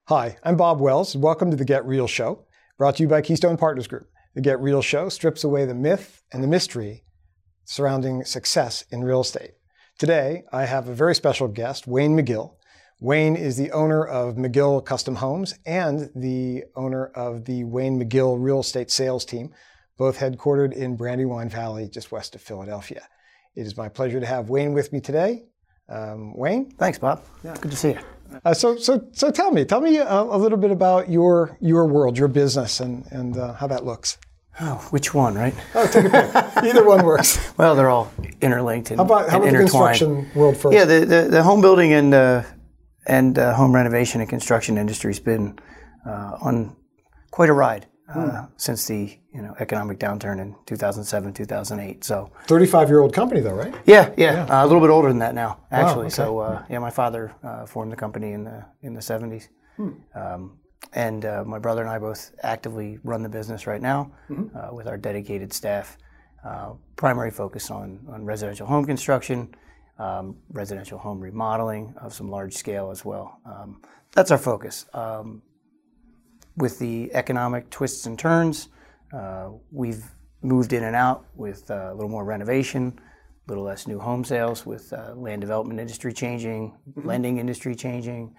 Hi, I'm Bob Wells. Welcome to the Get Real Show, brought to you by Keystone Partners Group. The Get Real Show strips away the myth and the mystery surrounding success in real estate. Today, I have a very special guest, Wayne McGill. Wayne is the owner of McGill Custom Homes and the owner of the Wayne McGill Real Estate Sales Team, both headquartered in Brandywine Valley, just west of Philadelphia. It is my pleasure to have Wayne with me today. Wayne? Thanks, Bob. Yeah. Good to see you. So tell me a little bit about your world, your business, and how that looks. Oh, which one, right? Oh, take a pick. Either one works. Well, they're all interlinked and intertwined. How about the construction world first? Yeah, the home building and home renovation and construction industry has been on quite a ride since the economic downturn in 2007, 2008. So 35-year-old company, though, right? Yeah. A little bit older than that now, actually. Wow, okay. So my father formed the company in the 70s. And my brother and I both actively run the business right now with our dedicated staff. Primary focus on residential home construction, residential home remodeling of some large scale as well. That's our focus. With the economic twists and turns, we've moved in and out with a little more renovation, a little less new home sales with land development industry changing, lending industry changing.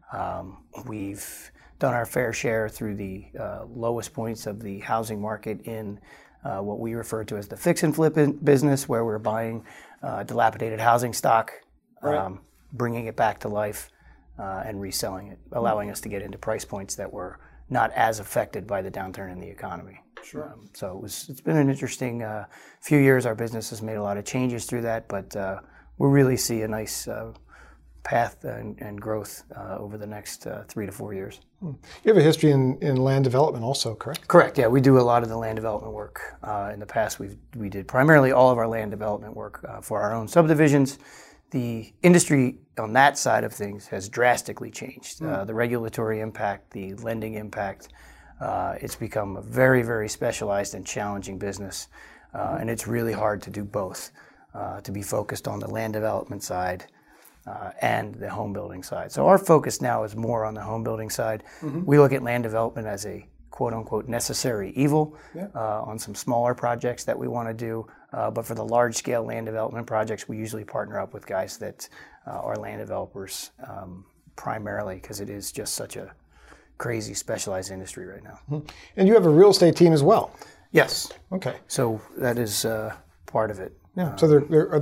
We've done our fair share through the lowest points of the housing market in what we refer to as the fix and flip business, where we're buying dilapidated housing stock, bringing it back to life, and reselling it, allowing us to get into price points that were not as affected by the downturn in the economy. Sure. So it's been an interesting few years. Our business has made a lot of changes through that, but we really see a nice path and growth over the next 3 to 4 years. You have a history in land development also, correct? Correct, yeah. We do a lot of the land development work. In the past, we did primarily all of our land development work for our own subdivisions. The industry on that side of things has drastically changed. The regulatory impact, the lending impact, it's become a very, very specialized and challenging business. And it's really hard to do both, to be focused on the land development side and the home building side. So our focus now is more on the home building side. We look at land development as a quote-unquote necessary evil on some smaller projects that we want to do. But for the large-scale land development projects, we usually partner up with guys that are land developers primarily, because it is just such a crazy specialized industry right now. And you have a real estate team as well. Yes. Okay. So that is part of it. Yeah. So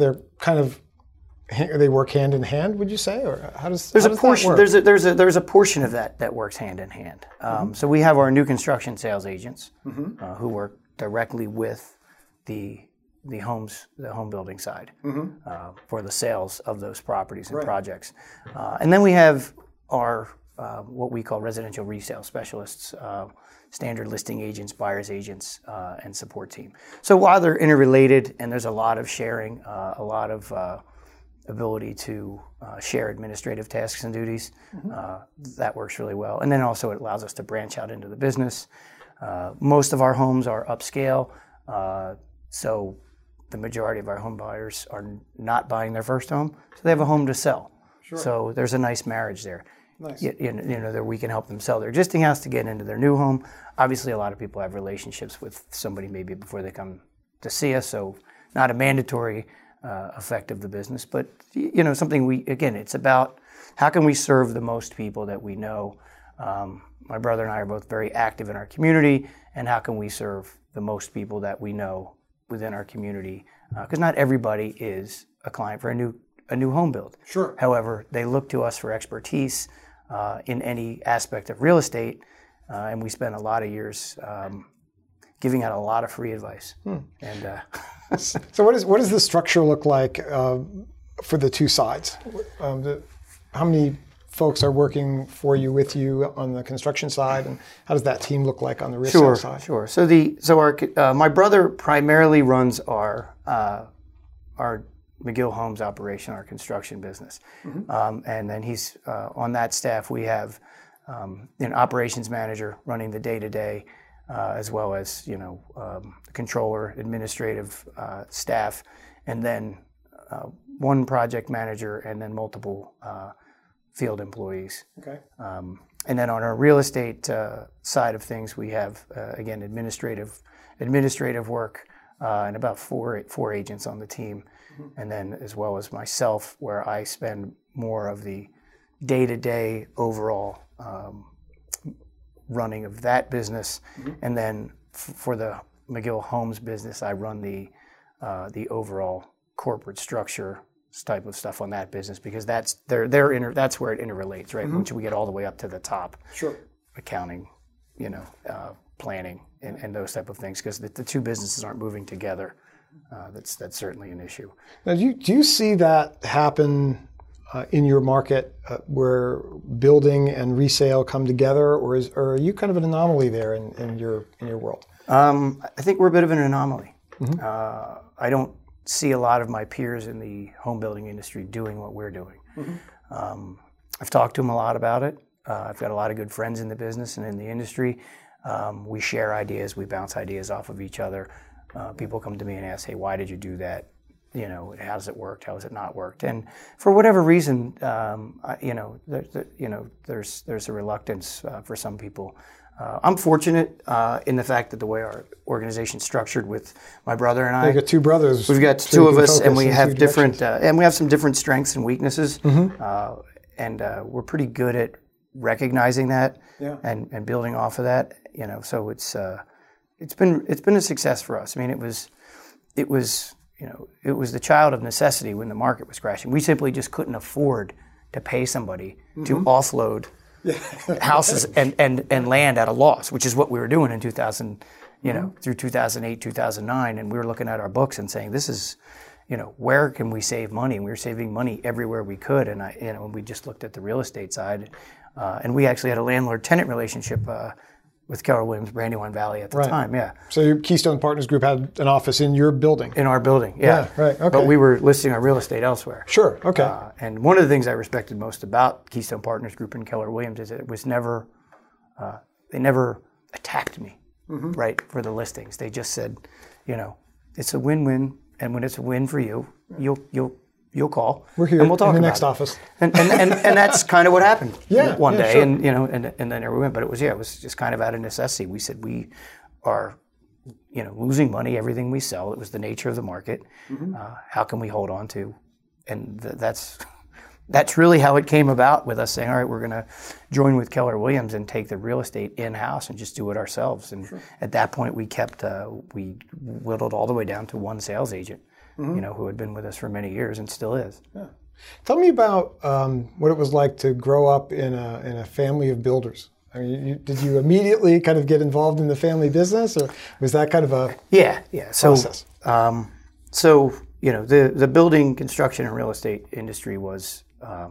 they work hand in hand, would you say, or how does there's how a does portion that work? there's a portion of that works hand in hand. So we have our new construction sales agents who work directly with the home building side for the sales of those properties and projects, and then we have our what we call residential resale specialists, standard listing agents, buyers agents, and support team. So while they're interrelated and there's a lot of sharing, a lot of ability to share administrative tasks and duties, that works really well. And then also it allows us to branch out into the business. Most of our homes are upscale, so the majority of our home buyers are not buying their first home, so they have a home to sell. Sure. So there's a nice marriage there. Nice. That we can help them sell their existing house to get into their new home. Obviously, a lot of people have relationships with somebody maybe before they come to see us, so not a mandatory effect of the business, but something it's about how can we serve the most people that we know. My brother and I are both very active in our community, and how can we serve the most people that we know within our community, because not everybody is a client for a new home build. Sure. However, they look to us for expertise in any aspect of real estate, and we spend a lot of years giving out a lot of free advice. And so what does the structure look like for the two sides? How many folks are working for you, with you on the construction side, and how does that team look like on the resale side? Sure. So my brother primarily runs our McGill Homes operation, our construction business, and then he's on that staff. We have an operations manager running the day-to-day, as well as controller, administrative staff, and then one project manager, and then multiple field employees. Okay. And then on our real estate side of things, we have, again, administrative work and about four agents on the team. And then as well as myself, where I spend more of the day-to-day overall running of that business. And then for the McGill Homes business, I run the overall corporate structure type of stuff on that business, because that's where it interrelates, right? Once we get all the way up to the top, Sure. accounting, planning, and those type of things, because the two businesses aren't moving together. That's certainly an issue. Now, do you see that happen in your market where building and resale come together, or are you kind of an anomaly there in your world? I think we're a bit of an anomaly. I don't see a lot of my peers in the home building industry doing what we're doing. I've talked to them a lot about it. I've got a lot of good friends in the business and in the industry. We share ideas. We bounce ideas off of each other. People come to me and ask, "Hey, why did you do that? How does it work? How has it not worked?" And for whatever reason, there's a reluctance for some people. I'm fortunate in the fact that the way our organization's structured with my brother and I. You've got two brothers. We've got two of us, and we have different, and we have some different strengths and weaknesses. And we're pretty good at recognizing that and building off of that. So it's been a success for us. I mean, it was the child of necessity when the market was crashing. We simply just couldn't afford to pay somebody to offload houses and land at a loss, which is what we were doing in 2000, through 2008, 2009. And we were looking at our books and saying, this is, where can we save money? And we were saving money everywhere we could. And we just looked at the real estate side. And we actually had a landlord-tenant relationship with Keller Williams, Brandywine Valley at the time, So your Keystone Partners Group had an office in your building? In our building, yeah. Right, okay. But we were listing our real estate elsewhere. Sure, okay. And one of the things I respected most about Keystone Partners Group and Keller Williams is that it was never, they never attacked me, right, for the listings. They just said, it's a win-win, and when it's a win for you, you'll call. We're here and we'll talk in the about next it. office. And that's kind of what happened one day. Sure. And and then there we went. But it was just kind of out of necessity. We said we are losing money, everything we sell. It was the nature of the market. How can we hold on to? And that's really how it came about, with us saying, all right, we're going to join with Keller Williams and take the real estate in-house and just do it ourselves. And at that point, we whittled all the way down to one sales agent. Who had been with us for many years and still is. Yeah. Tell me about what it was like to grow up in a family of builders. I mean, did you immediately kind of get involved in the family business, or was that kind of a process? The building, construction, and real estate industry was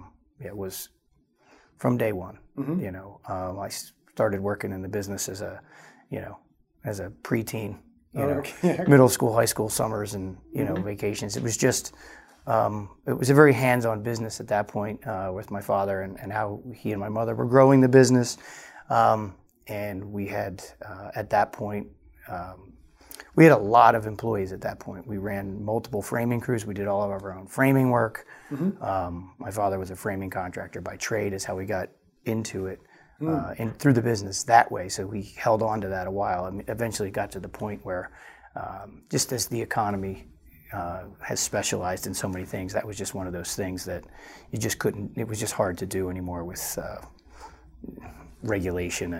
from day one. I started working in the business as a preteen. Middle school, high school summers, and vacations. It was just, it was a very hands-on business at that point with my father and how he and my mother were growing the business. And we had at that point, we had a lot of employees at that point. We ran multiple framing crews. We did all of our own framing work. My father was a framing contractor by trade, is how we got into it. And through the business that way. So we held on to that a while, and eventually got to the point where just as the economy has specialized in so many things, that was just one of those things that you just couldn't, it was just hard to do anymore with regulation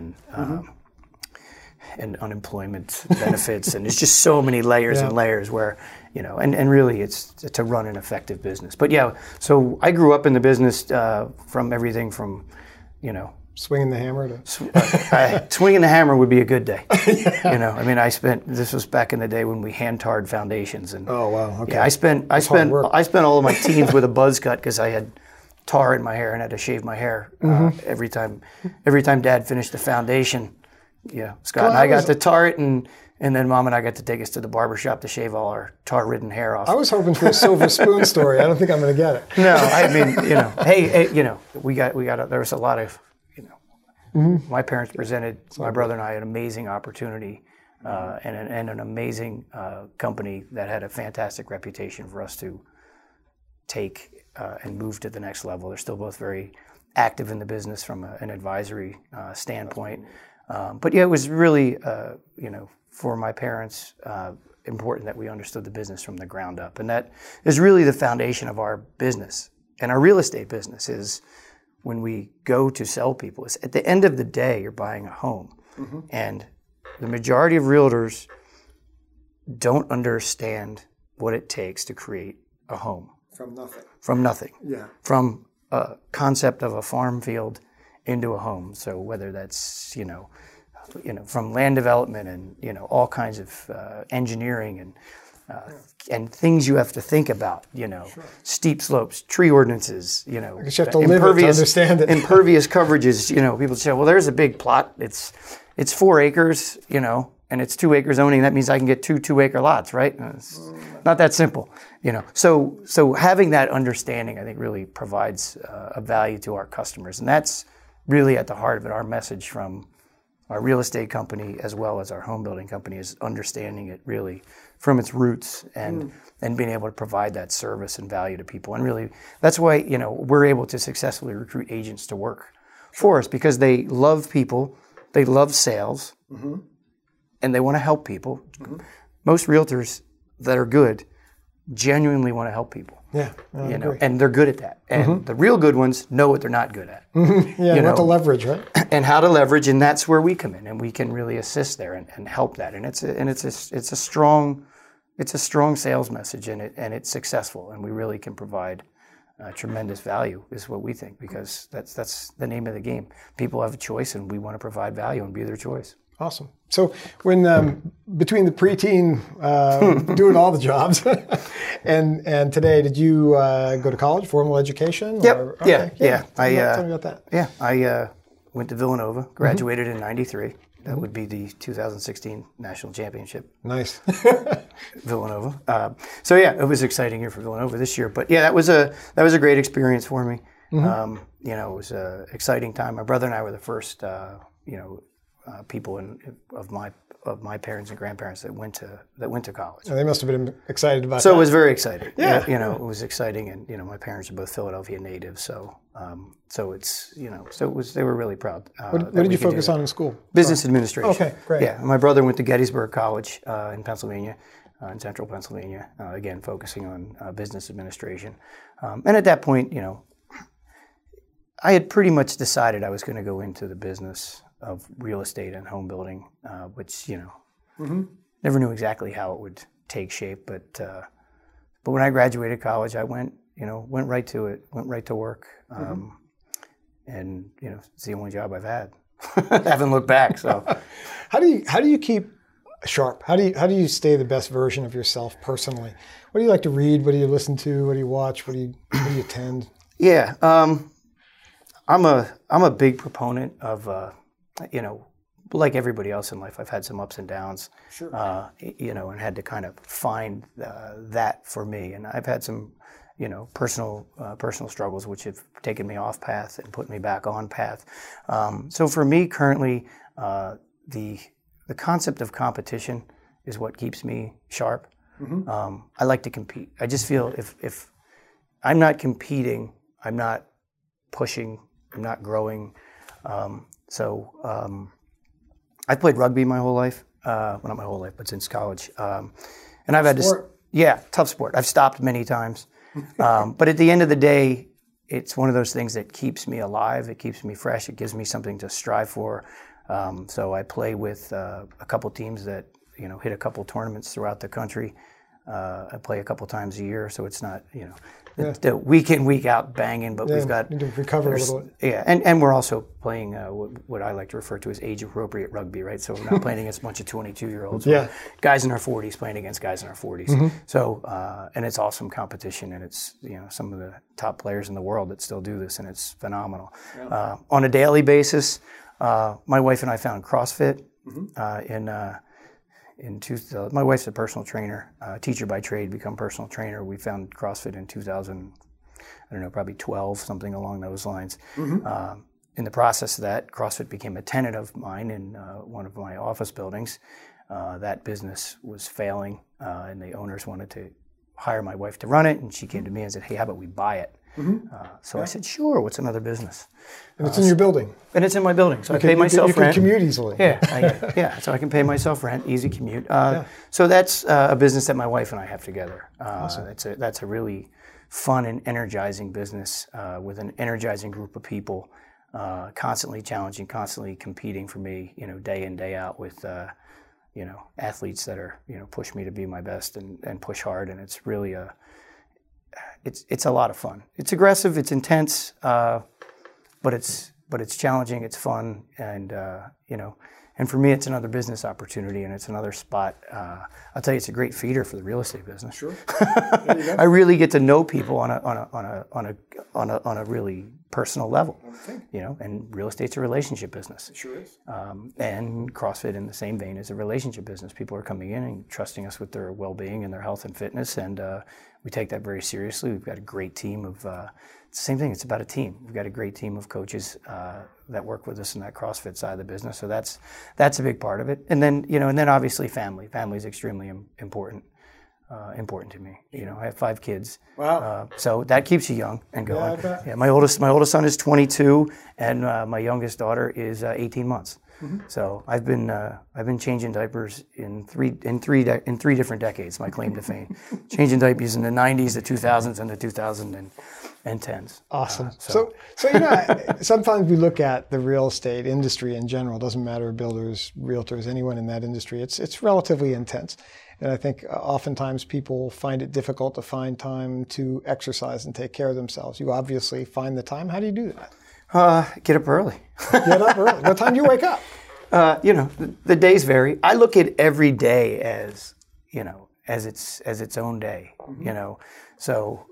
and unemployment benefits. And there's just so many layers and layers where, and really it's to run an effective business. But so I grew up in the business from everything from, swinging the hammer to swinging the hammer would be a good day. This was back in the day when we hand tarred foundations, and oh wow, okay. I spent all of my teens with a buzz cut because I had tar in my hair and had to shave my hair every time Dad finished the foundation. Scott and I got to tar it, and then Mom and I got to take us to the barber shop to shave all our tar-ridden hair off. I was hoping for a silver spoon story. I don't think I'm going to get it. No, I mean, there was a lot of. My parents presented my brother and I an amazing opportunity and an amazing company that had a fantastic reputation for us to take and move to the next level. They're still both very active in the business from an advisory standpoint. But yeah, it was really, for my parents, important that we understood the business from the ground up. And that is really the foundation of our business. And our real estate business is when we go to sell people, it's at the end of the day, you're buying a home. Mm-hmm. And the majority of realtors don't understand what it takes to create a home. From nothing. From nothing. Yeah. From a concept of a farm field into a home. So whether that's, from land development and, all kinds of engineering and things you have to think about, sure. Steep slopes, tree ordinances, I guess you have to live it to understand it. Impervious coverages, people say, well, there's a big plot. It's 4 acres, and it's 2 acre zoning. That means I can get 2 2-acre lots, right? It's not that simple, So having that understanding, I think, really provides a value to our customers. And that's really at the heart of it. Our message from our real estate company as well as our home building company is understanding it really from its roots and being able to provide that service and value to people. And really, that's why, we're able to successfully recruit agents to work for us, because they love people, they love sales, mm-hmm. and they want to help people. Mm-hmm. Most realtors that are good genuinely want to help people. Yeah, and they're good at that. And mm-hmm. the real good ones know what they're not good at. Mm-hmm. Yeah, what to leverage, right? And how to leverage, and that's where we come in, and we can really assist there and help that. And it's a strong sales message, and it's successful, and we really can provide tremendous value, is what we think, because that's the name of the game. People have a choice, and we want to provide value and be their choice. Awesome. So when between the preteen doing all the jobs and today, did you go to college, formal education? Yep. Or, okay. Yeah. Tell me about that. Yeah. I went to Villanova, graduated in '93. That would be the 2016 National Championship. Nice. Villanova. So yeah, it was an exciting year for Villanova this year. But yeah, that was a great experience for me. Mm-hmm. It was an exciting time. My brother and I were the first, people of my parents and grandparents that went to college. Oh, they must have been excited about that. So it was very exciting. Yeah. It was exciting, and my parents are both Philadelphia natives, so it's they were really proud. What did you focus on in school? Business administration. Okay, great. Yeah, my brother went to Gettysburg College in Pennsylvania, in central Pennsylvania, again focusing on business administration. And at that point, I had pretty much decided I was going to go into the business of real estate and home building, which never knew exactly how it would take shape. But when I graduated college, I went right to it, went right to work, and it's the only job I've had. I haven't looked back. So, how do you keep sharp? How do you stay the best version of yourself personally? What do you like to read? What do you listen to? What do you watch? What do you attend? Yeah, I'm a big proponent of. Like everybody else in life, I've had some ups and downs, sure. And had to kind of find that for me. And I've had some, personal struggles which have taken me off path and put me back on path. So for me, currently, the concept of competition is what keeps me sharp. Mm-hmm. I like to compete. I just feel if I'm not competing, I'm not pushing, I'm not growing. So I played rugby my whole life. Well, not my whole life, but since college. And I've had tough sport. I've stopped many times. But at the end of the day, it's one of those things that keeps me alive. It keeps me fresh. It gives me something to strive for. So I play with a couple teams that hit a couple tournaments throughout the country. I play a couple times a year, so it's not the week in, week out banging, but we've got need to recover a little bit. Yeah, and we're also playing what I like to refer to as age-appropriate rugby, right? So we're not playing against a bunch of 22-year-olds. Yeah, guys in their 40s playing against guys in their 40s. Mm-hmm. So and it's awesome competition, and it's some of the top players in the world that still do this, and it's phenomenal. Yeah. On a daily basis, my wife and I found CrossFit my wife's a personal trainer, teacher by trade, become personal trainer. We found CrossFit in 2000, probably 12, something along those lines. Mm-hmm. In the process of that, CrossFit became a tenant of mine in one of my office buildings. That business was failing, and the owners wanted to hire my wife to run it, and she came to me and said, hey, how about we buy it? So I said, sure, what's another business? And it's in your building. And it's in my building, so I pay myself rent. You can commute easily. Yeah, so I can pay myself rent, easy commute. So that's a business that my wife and I have together. Awesome. That's a really fun and energizing business with an energizing group of people, constantly challenging, constantly competing for me, day in, day out with, athletes that are, push me to be my best and push hard. And it's really it's a lot of fun. It's aggressive, it's intense, but it's challenging, it's fun, and and for me, it's another business opportunity, and it's another spot. I'll tell you, it's a great feeder for the real estate business. Sure. I really get to know people on a really personal level. And real estate's a relationship business. It sure is. And CrossFit, in the same vein, is a relationship business. People are coming in and trusting us with their well-being and their health and fitness, and we take that very seriously. We've got a great team of. It's the same thing. It's about a team. We've got a great team of coaches that work with us in that CrossFit side of the business. So that's a big part of it. And then obviously family. Family is extremely important to me. I have 5 kids. Wow. So that keeps you young and going. Yeah, I bet. Yeah, my oldest son is 22, and my youngest daughter is 18 months. Mm-hmm. So I've been changing diapers in three different decades. My claim to fame, changing diapers in the 90s, the 2000s, and the 2010s. Awesome. So sometimes we look at the real estate industry in general. It doesn't matter builders, realtors, anyone in that industry. It's relatively intense, and I think oftentimes people find it difficult to find time to exercise and take care of themselves. You obviously find the time. How do you do that? Get up early. Get up early. What time do you wake up? The days vary. I look at every day as its own day. Mm-hmm. So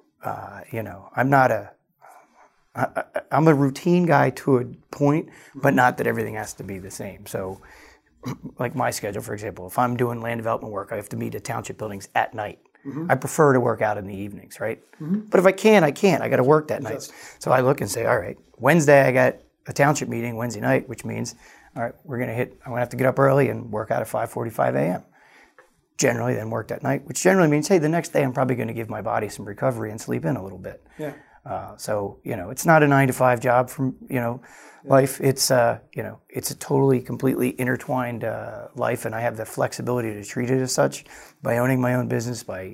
I'm a routine guy to a point, but not that everything has to be the same. So, like my schedule, for example, if I'm doing land development work, I have to meet at township buildings at night. Mm-hmm. I prefer to work out in the evenings, right? Mm-hmm. But if I can't, I can't. I got to work that night. So I look and say, all right, Wednesday I got a township meeting Wednesday night, which means, all right, I'm going to have to get up early and work out at 5:45 a.m. Generally, then work that night, which generally means, hey, the next day I'm probably going to give my body some recovery and sleep in a little bit. Yeah. So it's not a 9-to-5 job from life. It's it's a totally, completely intertwined life, and I have the flexibility to treat it as such by owning my own business, by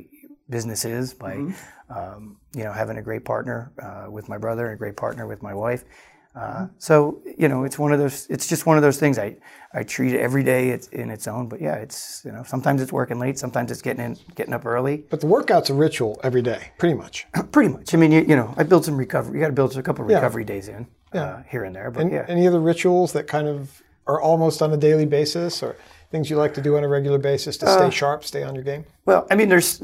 having a great partner with my brother and a great partner with my wife. So it's one of those. It's just one of those things. I treat it every day. It's in its own. But yeah, it's sometimes it's working late. Sometimes it's getting up early. But the workout's a ritual every day, pretty much. Pretty much. I mean, I build some recovery. You got to build a couple of recovery days in here and there. But any other rituals that kind of are almost on a daily basis, or things you like to do on a regular basis to stay sharp, stay on your game? Well, I mean, there's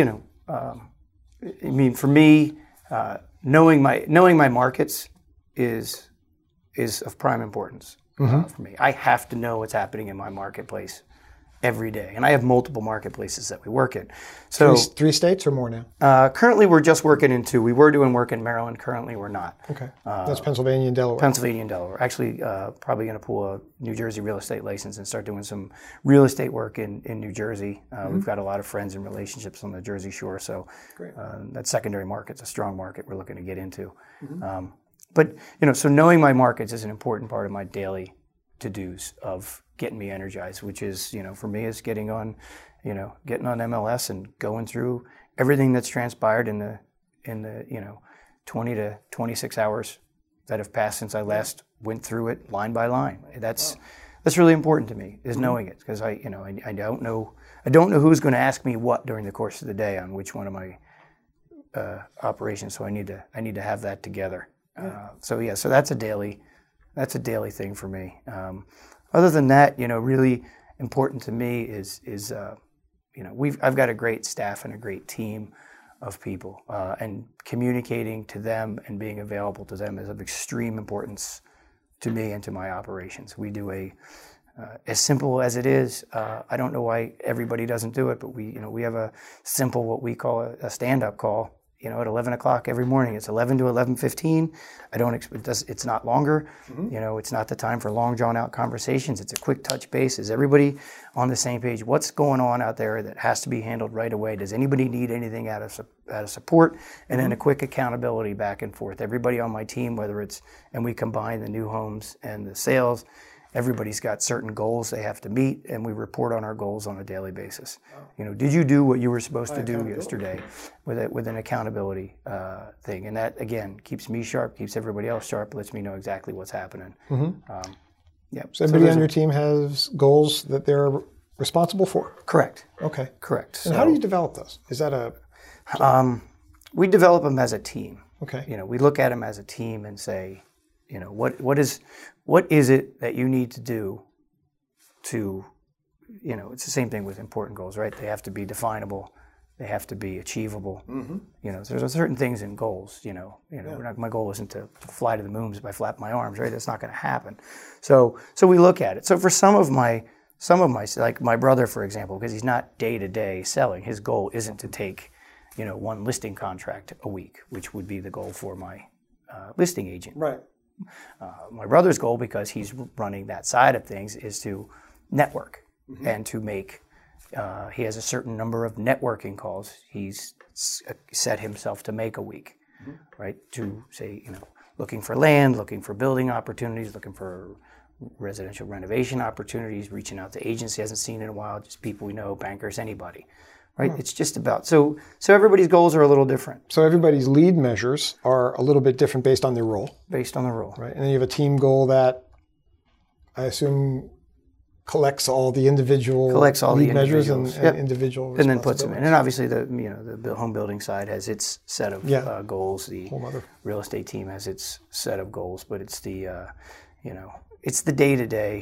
for me, knowing my markets is of prime importance for me. I have to know what's happening in my marketplace every day, and I have multiple marketplaces that we work in. So 3 states or more now? Currently, we're just working in 2. We were doing work in Maryland. Currently, we're not. Okay, that's Pennsylvania and Delaware. Pennsylvania and Delaware. Actually, probably going to pull a New Jersey real estate license and start doing some real estate work in New Jersey. We've got a lot of friends and relationships on the Jersey Shore, so that secondary market's a strong market we're looking to get into. Mm-hmm. But so knowing my markets is an important part of my daily to-dos of getting me energized, which is, for me, is getting on MLS and going through everything that's transpired in the 20 to 26 hours that have passed since I last went through it line by line. That's really important to me, is knowing it, because I don't know who's going to ask me what during the course of the day on which one of my operations. So I need to have that together. So that's a daily thing for me. Other than that, really important to me is I've got a great staff and a great team of people, and communicating to them and being available to them is of extreme importance to me and to my operations. We do as simple as it is. I don't know why everybody doesn't do it, but we have a simple, what we call a stand-up call at 11 o'clock every morning. It's 11 to 11:15. It's not longer. It's not the time for long drawn out conversations. It's a quick touch base. Is everybody on the same page? What's going on out there that has to be handled right away? Does anybody need anything out of support? And then a quick accountability back and forth. Everybody on my team, and we combine the new homes and the sales, everybody's got certain goals they have to meet, and we report on our goals on a daily basis. Did you do what you were supposed to do yesterday with an accountability thing? And that, again, keeps me sharp, keeps everybody else sharp, lets me know exactly what's happening. So everybody on your team has goals that they're responsible for? Correct. Okay. Correct. And how do you develop those? Is that we develop them as a team. Okay. We look at them as a team and say, what is it that you need to do to, it's the same thing with important goals, right? They have to be definable. They have to be achievable. There's certain things in goals, my goal isn't to fly to the moon by flapping my arms, right? That's not going to happen. So we look at it. So for some of my, like my brother, for example, because he's not day-to-day selling, his goal isn't to take, one listing contract a week, which would be the goal for my listing agent. Right. My brother's goal, because he's running that side of things, is to network and to make, he has a certain number of networking calls he's set himself to make a week, right? To say, looking for land, looking for building opportunities, looking for residential renovation opportunities, reaching out to agents he hasn't seen in a while, just people we know, bankers, anybody. Right? It's just about, so everybody's goals are a little different. So everybody's lead measures are a little bit different based on their role. Based on the role. Right. And then you have a team goal that I assume collects all the individual lead measures and individual responsibilities. And then puts them in. And obviously the home building side has its set of goals. The real estate team has its set of goals, but it's it's the day-to-day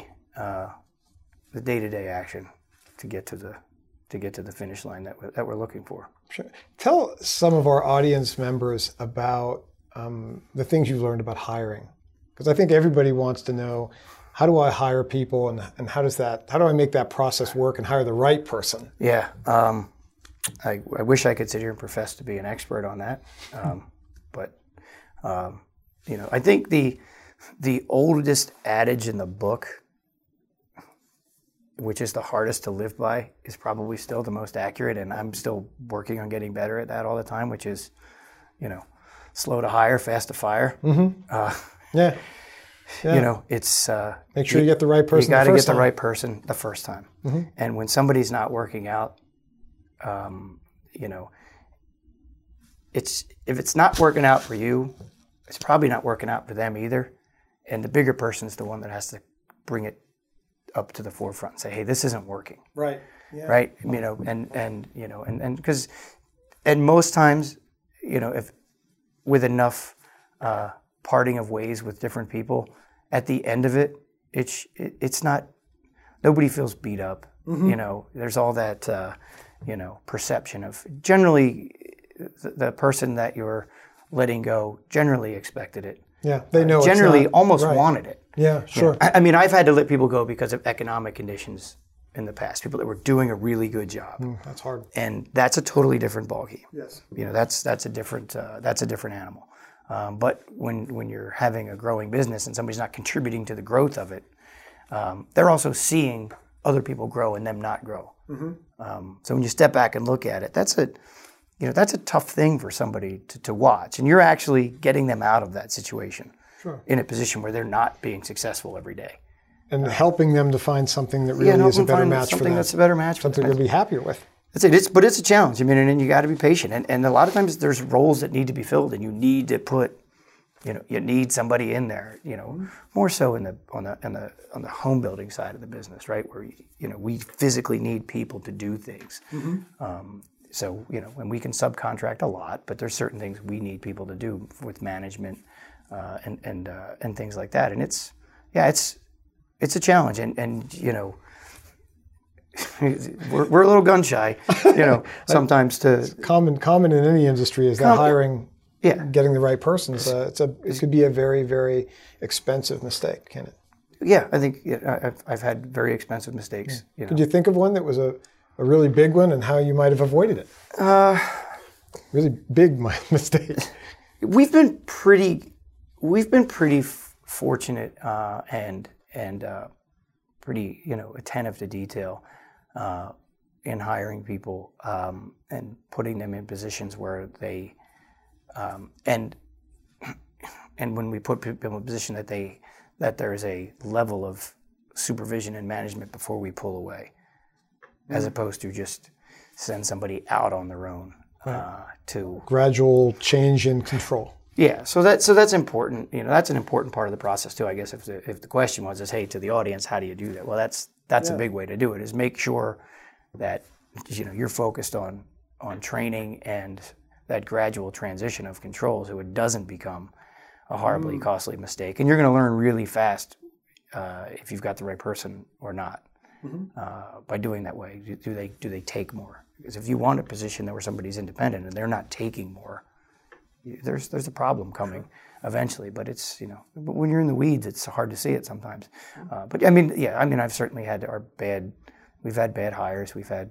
action to get to the finish line that we're looking for. Sure. Tell some of our audience members about the things you've learned about hiring, because I think everybody wants to know, how do I hire people, and how do I make that process work and hire the right person? Yeah, I wish I could sit here and profess to be an expert on that, but I think the oldest adage in the book, which is the hardest to live by, is probably still the most accurate, and I'm still working on getting better at that all the time, which is, slow to hire, fast to fire. It's... make sure you get the right person. You got to get the right person the first time. And when somebody's not working out, if it's not working out for you, it's probably not working out for them either. And the bigger person's the one that has to bring it up to the forefront and say, hey, this isn't working. Right. Yeah. Right. And because most times, if with enough parting of ways with different people, at the end of it, it's not, nobody feels beat up. There's all that, perception of, generally the person that you're letting go generally expected it. Yeah, they know. Generally, almost wanted it. Yeah, sure. I mean, I've had to let people go because of economic conditions in the past. People that were doing a really good job. That's hard. And that's a totally different ballgame. Yes. That's a different animal. But when you're having a growing business and somebody's not contributing to the growth of it, they're also seeing other people grow and them not grow. So when you step back and look at it, that's a tough thing for somebody to watch. And you're actually getting them out of that situation in a position where they're not being successful every day. And helping them to find something that really is a better match for them. Something that's a better match for them. Something they'll be happier with. That's it. But it's a challenge. I mean, and you got to be patient. And a lot of times there's roles that need to be filled, and you need to put, you need somebody in there. More so on the home building side of the business, right? Where we physically need people to do things. So and we can subcontract a lot, but there's certain things we need people to do with management and things like that. And it's a challenge, and we're a little gun shy, sometimes to common in any industry is that hiring, getting the right person. It could be a very, very expensive mistake, can it? Yeah, I think I've had very expensive mistakes. Could you think of one that was a really big one and how you might have avoided it? Really big mistake. We've been pretty fortunate and pretty attentive to detail in hiring people and putting them in positions where they and when we put people in a position that there is a level of supervision and management before we pull away, as opposed to just send somebody out on their own to gradual change in control. Yeah, so that's important. That's an important part of the process too. I guess if the question was, hey, to the audience, how do you do that? Well, that's a big way to do it. Is make sure that you're focused on training and that gradual transition of control, so it doesn't become a horribly costly mistake. And you're going to learn really fast if you've got the right person or not by doing that way. Do they take more? Because if you want a position where somebody's independent and they're not taking more, there's a problem coming eventually. But it's but when you're in the weeds, it's hard to see it sometimes. But I've certainly had we've had bad hires. We've had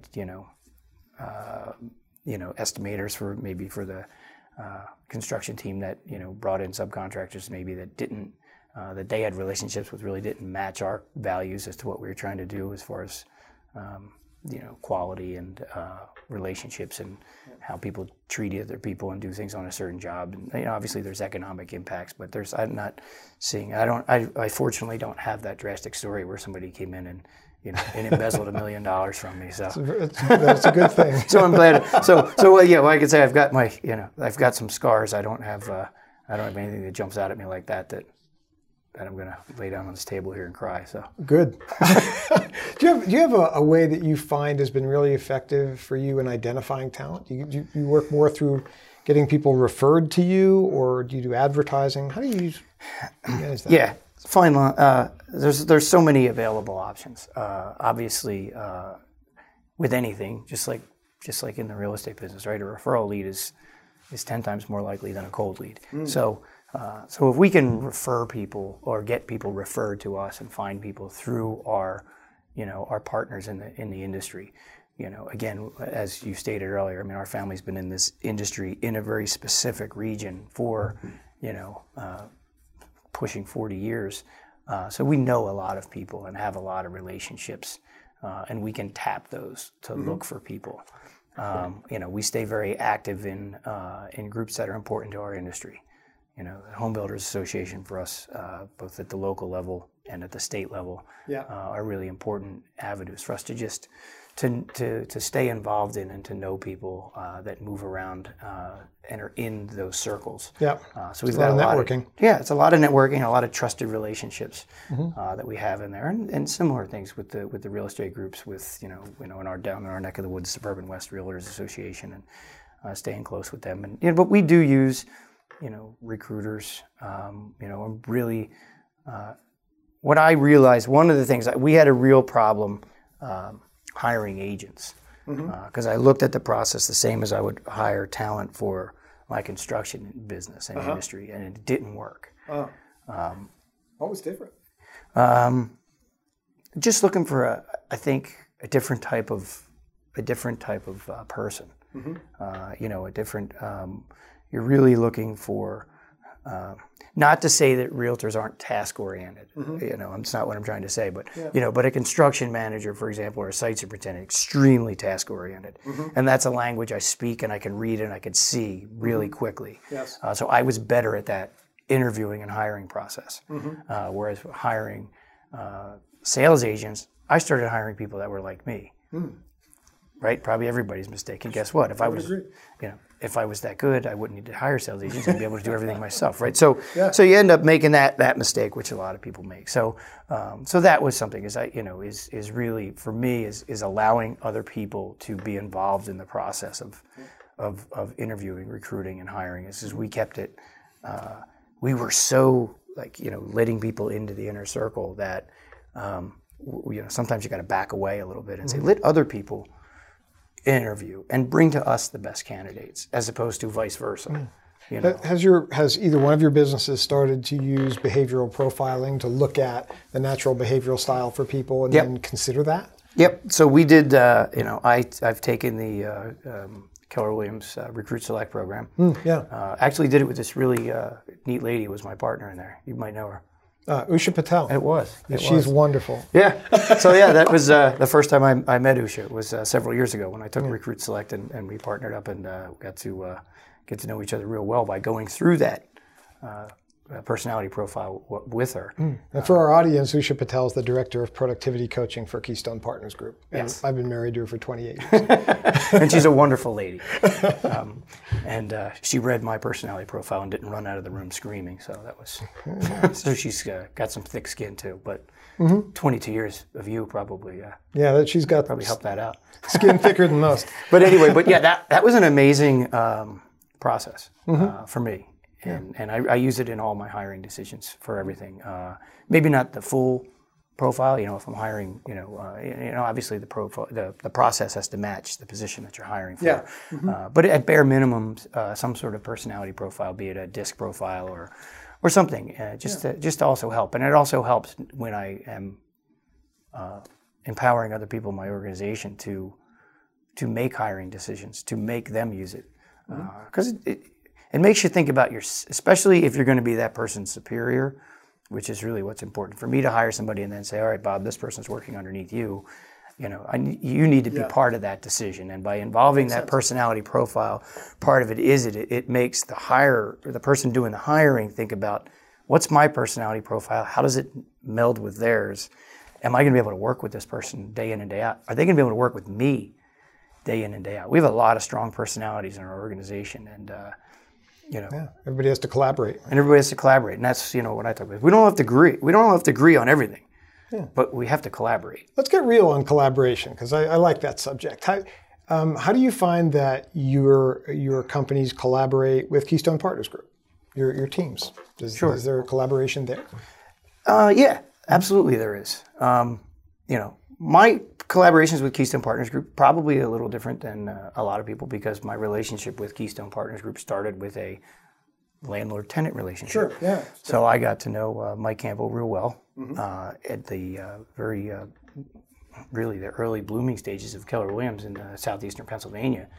estimators for the construction team that brought in subcontractors maybe that didn't that they had relationships with really didn't match our values as to what we were trying to do as far as quality and relationships and how people treat other people and do things on a certain job. And obviously there's economic impacts, but I'm not seeing. I fortunately don't have that drastic story where somebody came in and and embezzled $1 million from me. So that's a good thing. So I'm glad. I could say I've got I've got some scars. I don't have anything that jumps out at me like that I'm going to lay down on this table here and cry. So good. Do you have a way that you find has been really effective for you in identifying talent? Do you work more through getting people referred to you, or do you do advertising? How do you manage that? Yeah, fine. There's so many available options. Obviously, with anything, just like in the real estate business, right? A referral lead is 10 times more likely than a cold lead. So if we can refer people or get people referred to us and find people through our partners in the industry, again, as you stated earlier, our family's been in this industry in a very specific region for, pushing 40 years. So we know a lot of people and have a lot of relationships, and we can tap those to look for people. We stay very active in groups that are important to our industry. The Home Builders Association for us, both at the local level and at the state level, are really important avenues for us to just to stay involved in and to know people that move around and are in those circles. Yeah. So we've got a lot of networking. It's a lot of networking, a lot of trusted relationships that we have in there, and similar things with the real estate groups. With down in our neck of the woods, Suburban West Realtors Association, and staying close with them. And but we do use recruiters. Really, what I realized, one of the things we had a real problem hiring agents, because I looked at the process the same as I would hire talent for my construction business and industry, and it didn't work. What was different? Just looking for a different type of person. A different. You're really looking for. Not to say that realtors aren't task-oriented. That's not what I'm trying to say. But but a construction manager, for example, or a site superintendent, extremely task-oriented, and that's a language I speak and I can read and I can see really quickly. Yes. So I was better at that interviewing and hiring process. Whereas hiring sales agents, I started hiring people that were like me. Right? Probably everybody's mistake. And guess what? If I was that good, I wouldn't need to hire sales agents. I'd be able to do everything myself, right? So you end up making that mistake, which a lot of people make. So that was something is really for me is allowing other people to be involved in the process of interviewing, recruiting, and hiring. Is we kept it. We were so letting people into the inner circle that sometimes you got to back away a little bit and say let other people interview and bring to us the best candidates, as opposed to vice versa. Has either one of your businesses started to use behavioral profiling to look at the natural behavioral style for people and then consider that? Yep. So we did. I've taken the Keller Williams Recruit Select program. Yeah. Actually did it with this really neat lady who was my partner in there. You might know her. Usha Patel. It was. She's wonderful. Yeah. So yeah, that was the first time I met Usha. It was several years ago when I took Recruit Select and we partnered up and got to get to know each other real well by going through that personality profile with her. And for our audience, Usha Patel is the Director of Productivity Coaching for Keystone Partners Group. And Yes. I've been married to her for 28 years. And she's a wonderful lady. And she read my personality profile and didn't run out of the room screaming. So that was, so she's got some thick skin too. But 22 years of you probably She's got probably helped that out. skin thicker than most. But anyway, that was an amazing process for me. And I use it in all my hiring decisions for everything. Maybe not the full profile. If I'm hiring, obviously the profile, the process has to match the position that you're hiring for. Yeah. But at bare minimum, some sort of personality profile, be it a DISC profile or something, just to also help. And it also helps when I am empowering other people in my organization to make hiring decisions, to make them use it, because it makes you think about especially if you're going to be that person's superior, which is really what's important. For me to hire somebody and then say, all right, Bob, this person's working underneath you, you need to be part of that decision. And by involving that personality profile, part of it is it makes the person doing the hiring think about, what's my personality profile? How does it meld with theirs? Am I going to be able to work with this person day in and day out? Are they going to be able to work with me day in and day out? We have a lot of strong personalities in our organization, and everybody has to collaborate. And everybody has to collaborate, and that's what I talk about. We don't have to agree. We don't have to agree on everything, but we have to collaborate. Let's get real on collaboration, because I like that subject. How do you find that your companies collaborate with Keystone Partners Group, your teams? Is there collaboration there? Yeah, absolutely there is. My collaborations with Keystone Partners Group probably a little different than a lot of people, because my relationship with Keystone Partners Group started with a landlord-tenant relationship. Sure, yeah. So I got to know Mike Campbell real well at the really the early blooming stages of Keller Williams in southeastern Pennsylvania.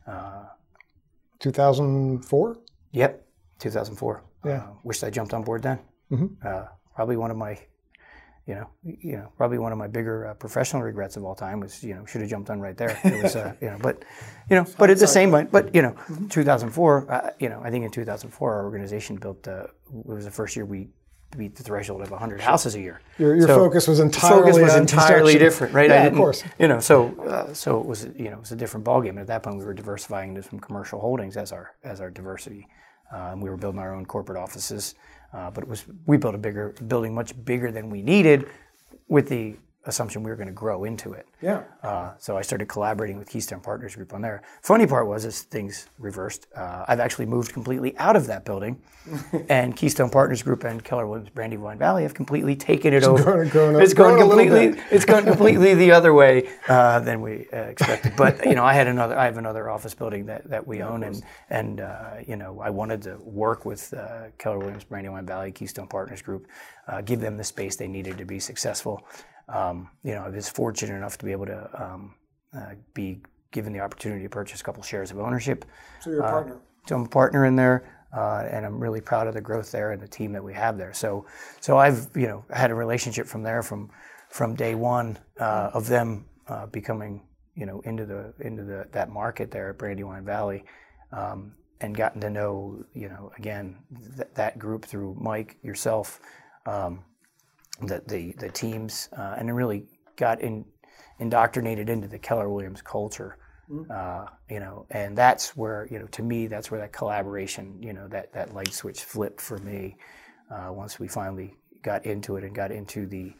2004? Yep, 2004. Yeah. Wished I jumped on board then. Probably one of my probably one of my bigger professional regrets of all time was, should have jumped on right there. It was, but at the same point, 2004, I think in 2004, our organization built, it was the first year we beat the threshold of 100 houses a year. Your focus was entirely different, right? Yeah, of course. So it was, it was a different ballgame. And at that point, we were diversifying into some commercial holdings as our diversity. We were building our own corporate offices. But we built a building much bigger than we needed, with the assumption we were going to grow into it. Yeah. So I started collaborating with Keystone Partners Group on there. Funny part was, as things reversed, I've actually moved completely out of that building, and Keystone Partners Group and Keller Williams Brandywine Valley have completely taken it over. It's gone completely the other way than we expected. But I have another office building that we own, and I wanted to work with Keller Williams Brandywine Valley, Keystone Partners Group, give them the space they needed to be successful. I was fortunate enough to be able to be given the opportunity to purchase a couple shares of ownership. So you're a partner. So I'm a partner in there, and I'm really proud of the growth there and the team that we have there. So I've had a relationship from there from day one of them becoming into that market there at Brandywine Valley, and gotten to know again that group through Mike, yourself. The teams, and then really got indoctrinated into the Keller Williams culture, and that's where, to me, that's where that collaboration, that light switch flipped for me, once we finally got into it and got into the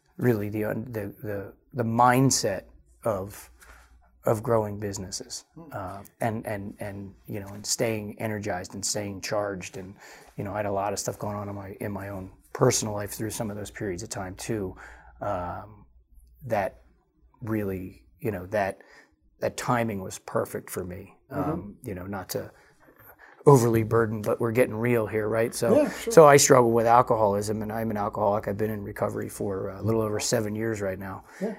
mindset of growing businesses, and staying energized and staying charged, and I had a lot of stuff going on in my own personal life through some of those periods of time too, that really, that timing was perfect for me. Not to overly burdened, but we're getting real here, right? So, Yeah, sure. so I struggle with alcoholism, and I'm an alcoholic. I've been in recovery for a little over 7 years right now. Yeah.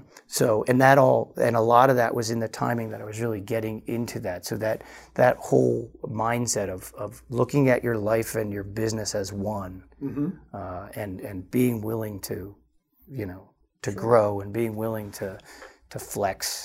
And a lot of that was in the timing that I was really getting into that. So that whole mindset of looking at your life and your business as one, and being willing to, to grow and being willing to flex,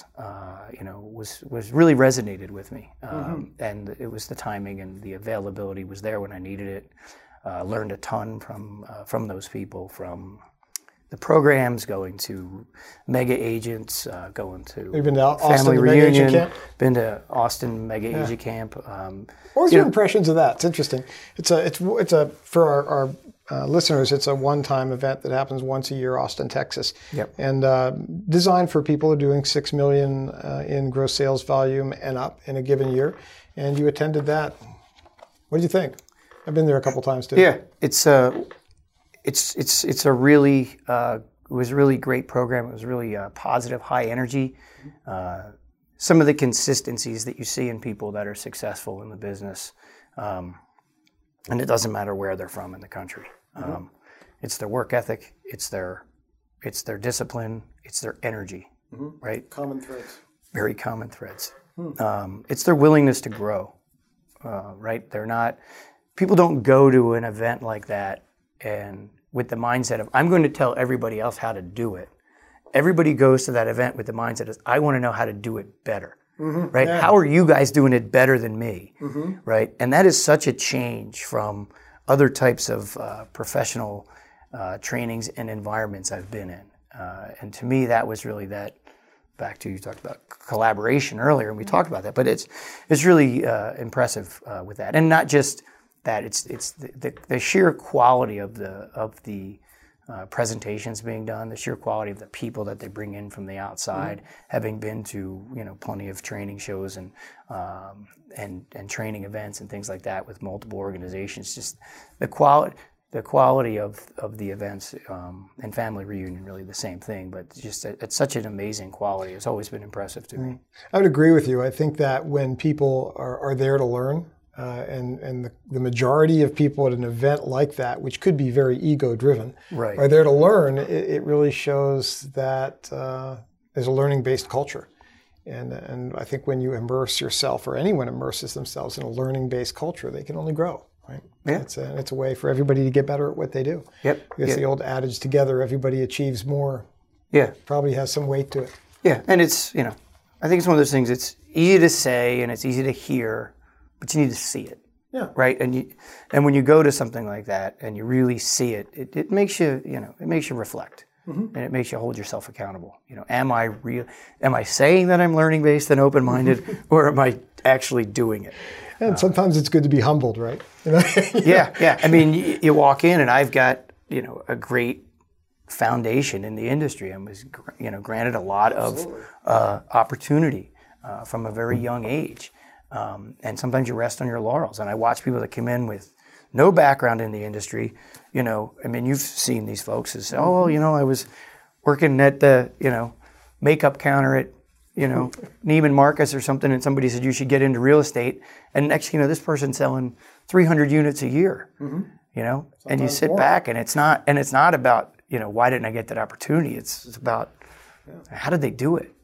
was really resonated with me. And it was the timing and the availability was there when I needed it. Learned a ton from those people, from the programs, going to Mega Agents, going to You've been to Austin, Family the Mega Agent Reunion, Camp? been to Austin Mega Agent Camp. What was your impressions of that? It's interesting. It's a for our listeners, it's a one-time event that happens once a year, Austin, Texas, and designed for people who are doing $6 million in gross sales volume and up in a given year. And you attended that. What do you think? I've been there a couple times too. Yeah, it's a really it was a really great program. It was really positive, high energy. Some of the consistencies that you see in people that are successful in the business. And it doesn't matter where they're from in the country. It's their work ethic, it's their discipline, it's their energy, right? Common threads. Very common threads. It's their willingness to grow, right? People don't go to an event like that and with the mindset of, I'm going to tell everybody else how to do it. Everybody goes to that event with the mindset of, I want to know how to do it better. Right? Yeah. How are you guys doing it better than me? Right? And that is such a change from other types of professional trainings and environments I've been in. And to me, that was really that. Back to, you talked about collaboration earlier, and we talked about that. But it's really impressive with that, and not just that. It's the sheer quality of the presentations being done, the sheer quality of the people that they bring in from the outside, having been to plenty of training shows and training events and things like that with multiple organizations. Just the quality of the events, and Family Reunion, really the same thing, but just it's such an amazing quality. It's always been impressive to me. I would agree with you. I think that when people are there to learn, and the majority of people at an event like that, which could be very ego-driven, are there to learn, it really shows that there's a learning-based culture. And I think when you immerse yourself, or anyone immerses themselves in a learning-based culture, they can only grow. Right? Yeah. It's a way for everybody to get better at what they do. Yep. I guess the old adage, together everybody achieves more, probably has some weight to it. Yeah, and it's, I think it's one of those things, it's easy to say and it's easy to hear, but you need to see it. Yeah. Right? And when you go to something like that and you really see it, it makes you, it makes you reflect. And it makes you hold yourself accountable. Am I saying that I'm learning based and open-minded, or am I actually doing it? And sometimes it's good to be humbled, right? Yeah. I mean, you walk in and I've got, a great foundation in the industry and was, granted a lot of opportunity from a very young age. And sometimes you rest on your laurels. And I watch people that come in with no background in the industry. You've seen these folks who say, I was working at the, makeup counter at, Neiman Marcus or something, and somebody said you should get into real estate. And next thing you know, this person's selling 300 units a year, and you sit back and it's not about, why didn't I get that opportunity? It's about how did they do it?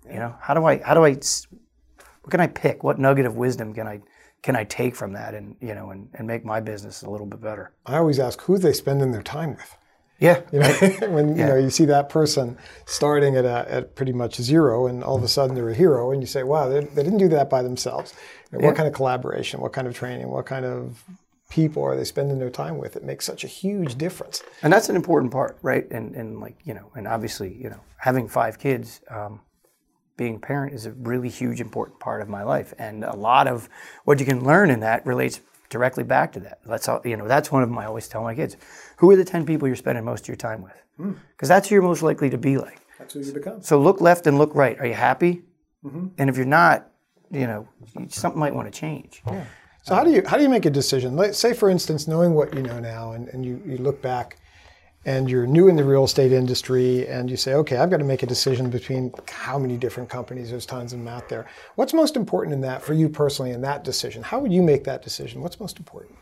What can I pick? What nugget of wisdom can I take from that and make my business a little bit better? I always ask who they spending their time with. Yeah. When you see that person starting at pretty much zero and all of a sudden they're a hero, and you say, wow, they didn't do that by themselves. What kind of collaboration, what kind of training, what kind of people are they spending their time with? It makes such a huge difference. And that's an important part, right? And obviously, having 5 kids, being a parent is a really huge, important part of my life. And a lot of what you can learn in that relates directly back to that. That's one of them I always tell my kids. Who are the 10 people you're spending most of your time with? Because that's who you're most likely to be like. That's who you become. So look left and look right. Are you happy? And if you're not, something might want to change. Yeah. So how do you make a decision? Say, for instance, knowing what you know now, and you look back and you're new in the real estate industry, and you say, okay, I've got to make a decision between how many different companies, there's tons of them out there. What's most important in that for you personally in that decision? How would you make that decision? What's most important?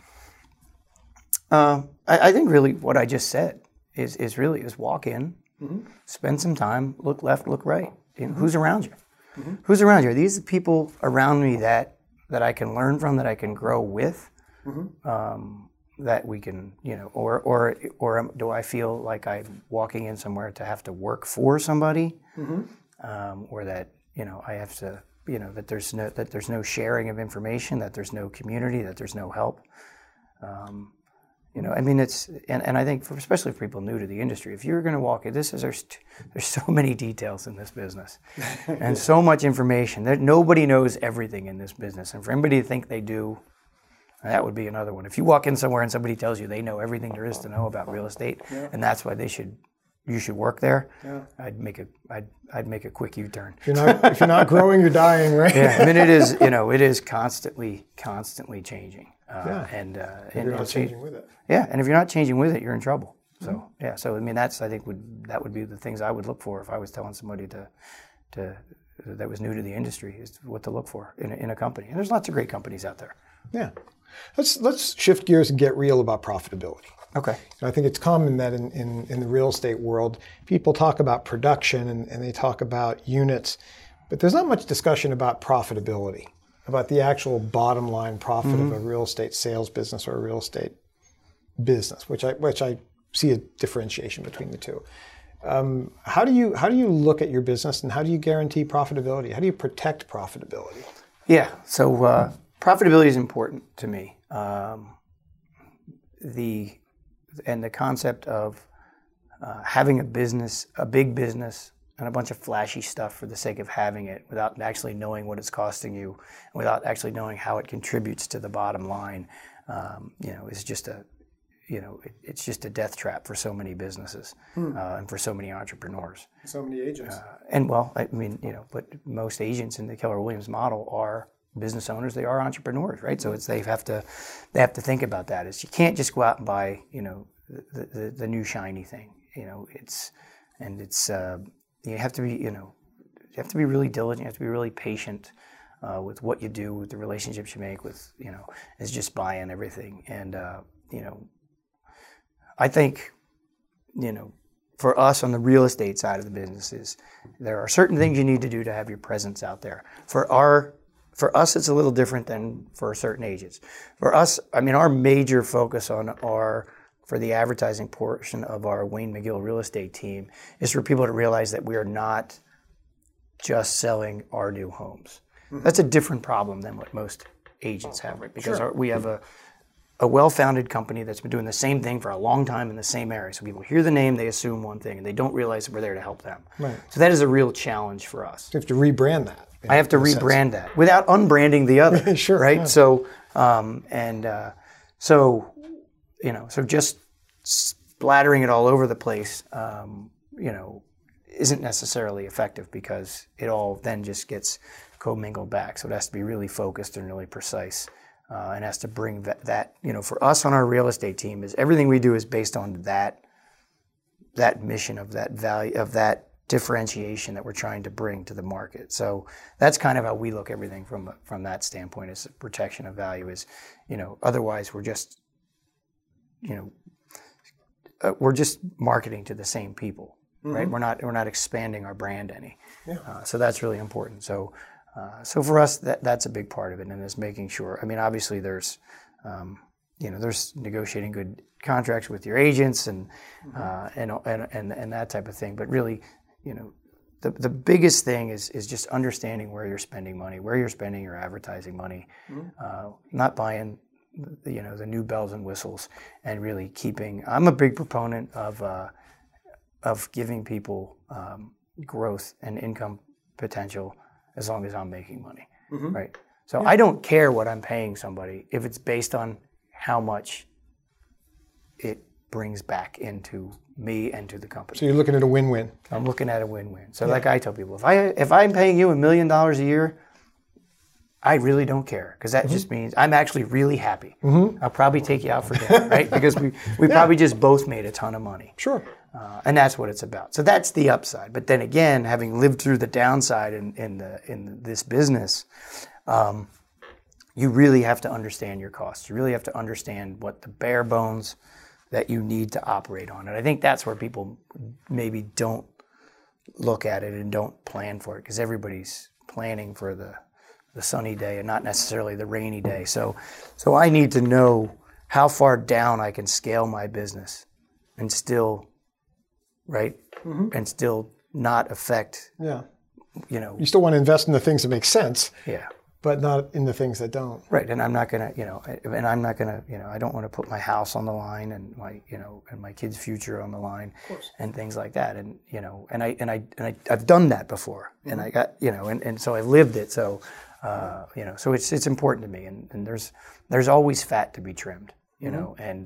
I think really what I just said is walk in, spend some time, look left, look right. You know, who's around you? Who's around you? Are these the people around me that I can learn from, that I can grow with? That we can, you know, or do I feel like I'm walking in somewhere to have to work for somebody, or that, you know, I have to, you know, that there's no sharing of information, that there's no community, that there's no help. You know, I mean, it's and I think especially for people new to the industry, if you're going to walk in, there's so many details in this business, and so much information that nobody knows everything in this business, and for anybody to think they do. That would be another one. If you walk in somewhere and somebody tells you they know everything there is to know about real estate, and that's why you should work there, I'd make a quick U-turn. If you're not growing, you're dying, right? Yeah, I mean it is constantly changing. And you're not changing with it. Yeah, and if you're not changing with it, you're in trouble. So so I mean I think that would be the things I would look for if I was telling somebody that was new to the industry, is what to look for in a company. And there's lots of great companies out there. Yeah. Let's shift gears and get real about profitability. Okay. And I think it's common that in the real estate world, people talk about production and they talk about units, but there's not much discussion about profitability, about the actual bottom line profit of a real estate sales business or a real estate business, which I see a differentiation between the two. How do you look at your business, and how do you guarantee profitability? How do you protect profitability? Yeah. So profitability is important to me. The concept of having a big business, and a bunch of flashy stuff for the sake of having it, without actually knowing what it's costing you, and without actually knowing how it contributes to the bottom line, is just it's just a death trap for so many businesses and for so many entrepreneurs. So many agents. But most agents in the Keller Williams model are business owners. They are entrepreneurs, right? So they have to think about that. Is you can't just go out and buy, you know, the new shiny thing. You know, you have to be really diligent. You have to be really patient with what you do, with the relationships you make, with, you know, is just buying everything. And I think, you know, for us on the real estate side of the business, there are certain things you need to do to have your presence out there. For us, it's a little different than for certain agents. For us, I mean, our major focus for the advertising portion of our Wayne McGill real estate team is for people to realize that we are not just selling our new homes. That's a different problem than what most agents have, right? Because we have a well-founded company that's been doing the same thing for a long time in the same area. So people hear the name, they assume one thing, and they don't realize that we're there to help them. Right. So that is a real challenge for us. You have to rebrand that. I have to rebrand that without unbranding the other. Sure. Right. Yeah. So, so just splattering it all over the place, isn't necessarily effective, because it all then just gets commingled back. So it has to be really focused and really precise, and has to bring that, you know, for us on our real estate team, is everything we do is based on that mission of that value, of that differentiation that we're trying to bring to the market. So that's kind of how we look everything from that standpoint, is protection of value. Is, you know, otherwise we're just, you know, we're just marketing to the same people, right? We're not expanding our brand any. Yeah. So that's really important. So for us, that's a big part of it, and is making sure. I mean, obviously there's negotiating good contracts with your agents and that type of thing. But really, you know, the biggest thing is just understanding where you're spending money, where you're spending your advertising money, not buying the new bells and whistles, and really keeping. I'm a big proponent of giving people growth and income potential as long as I'm making money, right? So I don't care what I'm paying somebody if it's based on how much it brings back into me and to the company. So you're looking at a win-win. I'm looking at a win-win. So like I tell people, if I'm paying you $1 million a year, I really don't care, because that just means I'm actually really happy. I'll probably take you out for dinner, right? Because we probably just both made a ton of money. Sure. And that's what it's about. So that's the upside. But then again, having lived through the downside in this business, you really have to understand your costs. You really have to understand what the bare bones that you need to operate on. And I think that's where people maybe don't look at it and don't plan for it, because everybody's planning for the sunny day and not necessarily the rainy day. So I need to know how far down I can scale my business and still, right, and still not affect, You still want to invest in the things that make sense. Yeah. But not in the things that don't. Right, and I'm not gonna, I don't want to put my house on the line and my kids' future on the line, and things like that, and I've done that before, and I got, and so I've lived it, so, so it's important to me, and there's always fat to be trimmed, and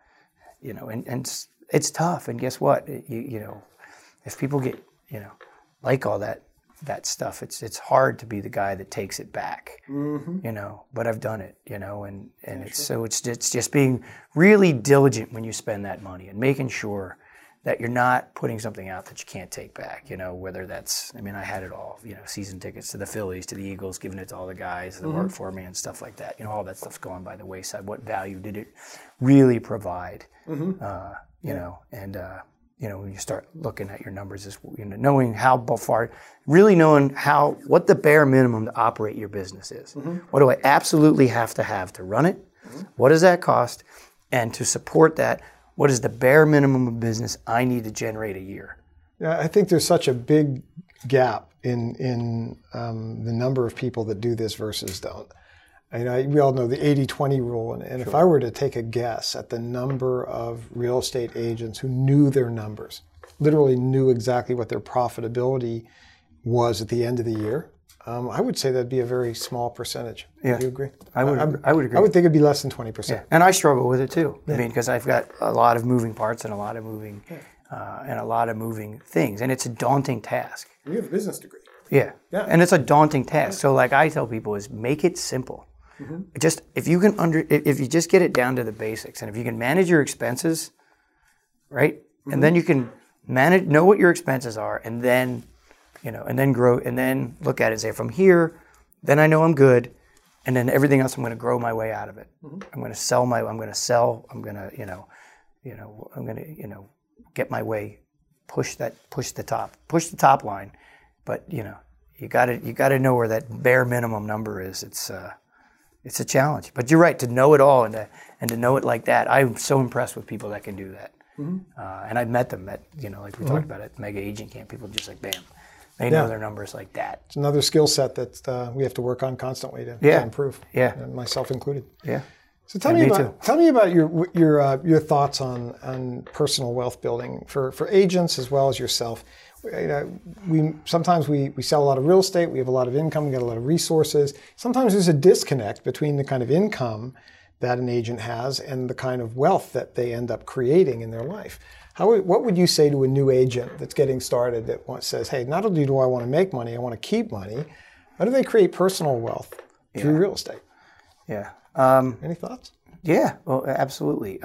it's tough, and guess what, if people get, like all that stuff, it's hard to be the guy that takes it back, but I've done it, and it's just being really diligent when you spend that money and making sure that you're not putting something out that you can't take back, whether that's, I had it all, season tickets to the Phillies, to the Eagles, giving it to all the guys that work for me and stuff like that, all that stuff's going by the wayside. What value did it really provide, when you start looking at your numbers, is knowing how far, really knowing what the bare minimum to operate your business is. What do I absolutely have to run it? What does that cost? And to support that, what is the bare minimum of business I need to generate a year? Yeah, I think there's such a big gap in the number of people that do this versus don't. We all know the 80-20 rule, and if I were to take a guess at the number of real estate agents who knew their numbers, literally knew exactly what their profitability was at the end of the year, I would say that'd be a very small percentage. Yeah. Do you agree? I would agree. I would think it'd be less than 20%. Yeah. And I struggle with it too. Yeah. Because I've got a lot of moving parts and a lot of moving things, and it's a daunting task. You have a business degree. Yeah. And it's a daunting task. So like I tell people is make it simple. Just if you just get it down to the basics, and if you can manage your expenses, right, and then you can know what your expenses are, and then grow, and then look at it and say, from here, then I know I'm good, and then everything else I'm going to grow my way out of it. I'm going to get my way, push the top line, but you got to know where that bare minimum number is. It's a challenge, but you're right, to know it all and to know it like that. I'm so impressed with people that can do that, and I've met them at like we talked about at Mega Agent Camp. People just like bam, they know their numbers like that. It's another skill set that we have to work on constantly to improve. Yeah, and myself included. Yeah. So tell me about your thoughts on personal wealth building for agents as well as yourself. Sometimes we sell a lot of real estate, we have a lot of income, we got a lot of resources. Sometimes there's a disconnect between the kind of income that an agent has and the kind of wealth that they end up creating in their life. What would you say to a new agent that's getting started that says, hey, not only do I want to make money, I want to keep money. How do they create personal wealth through real estate? Yeah. Any thoughts? Yeah, well, absolutely.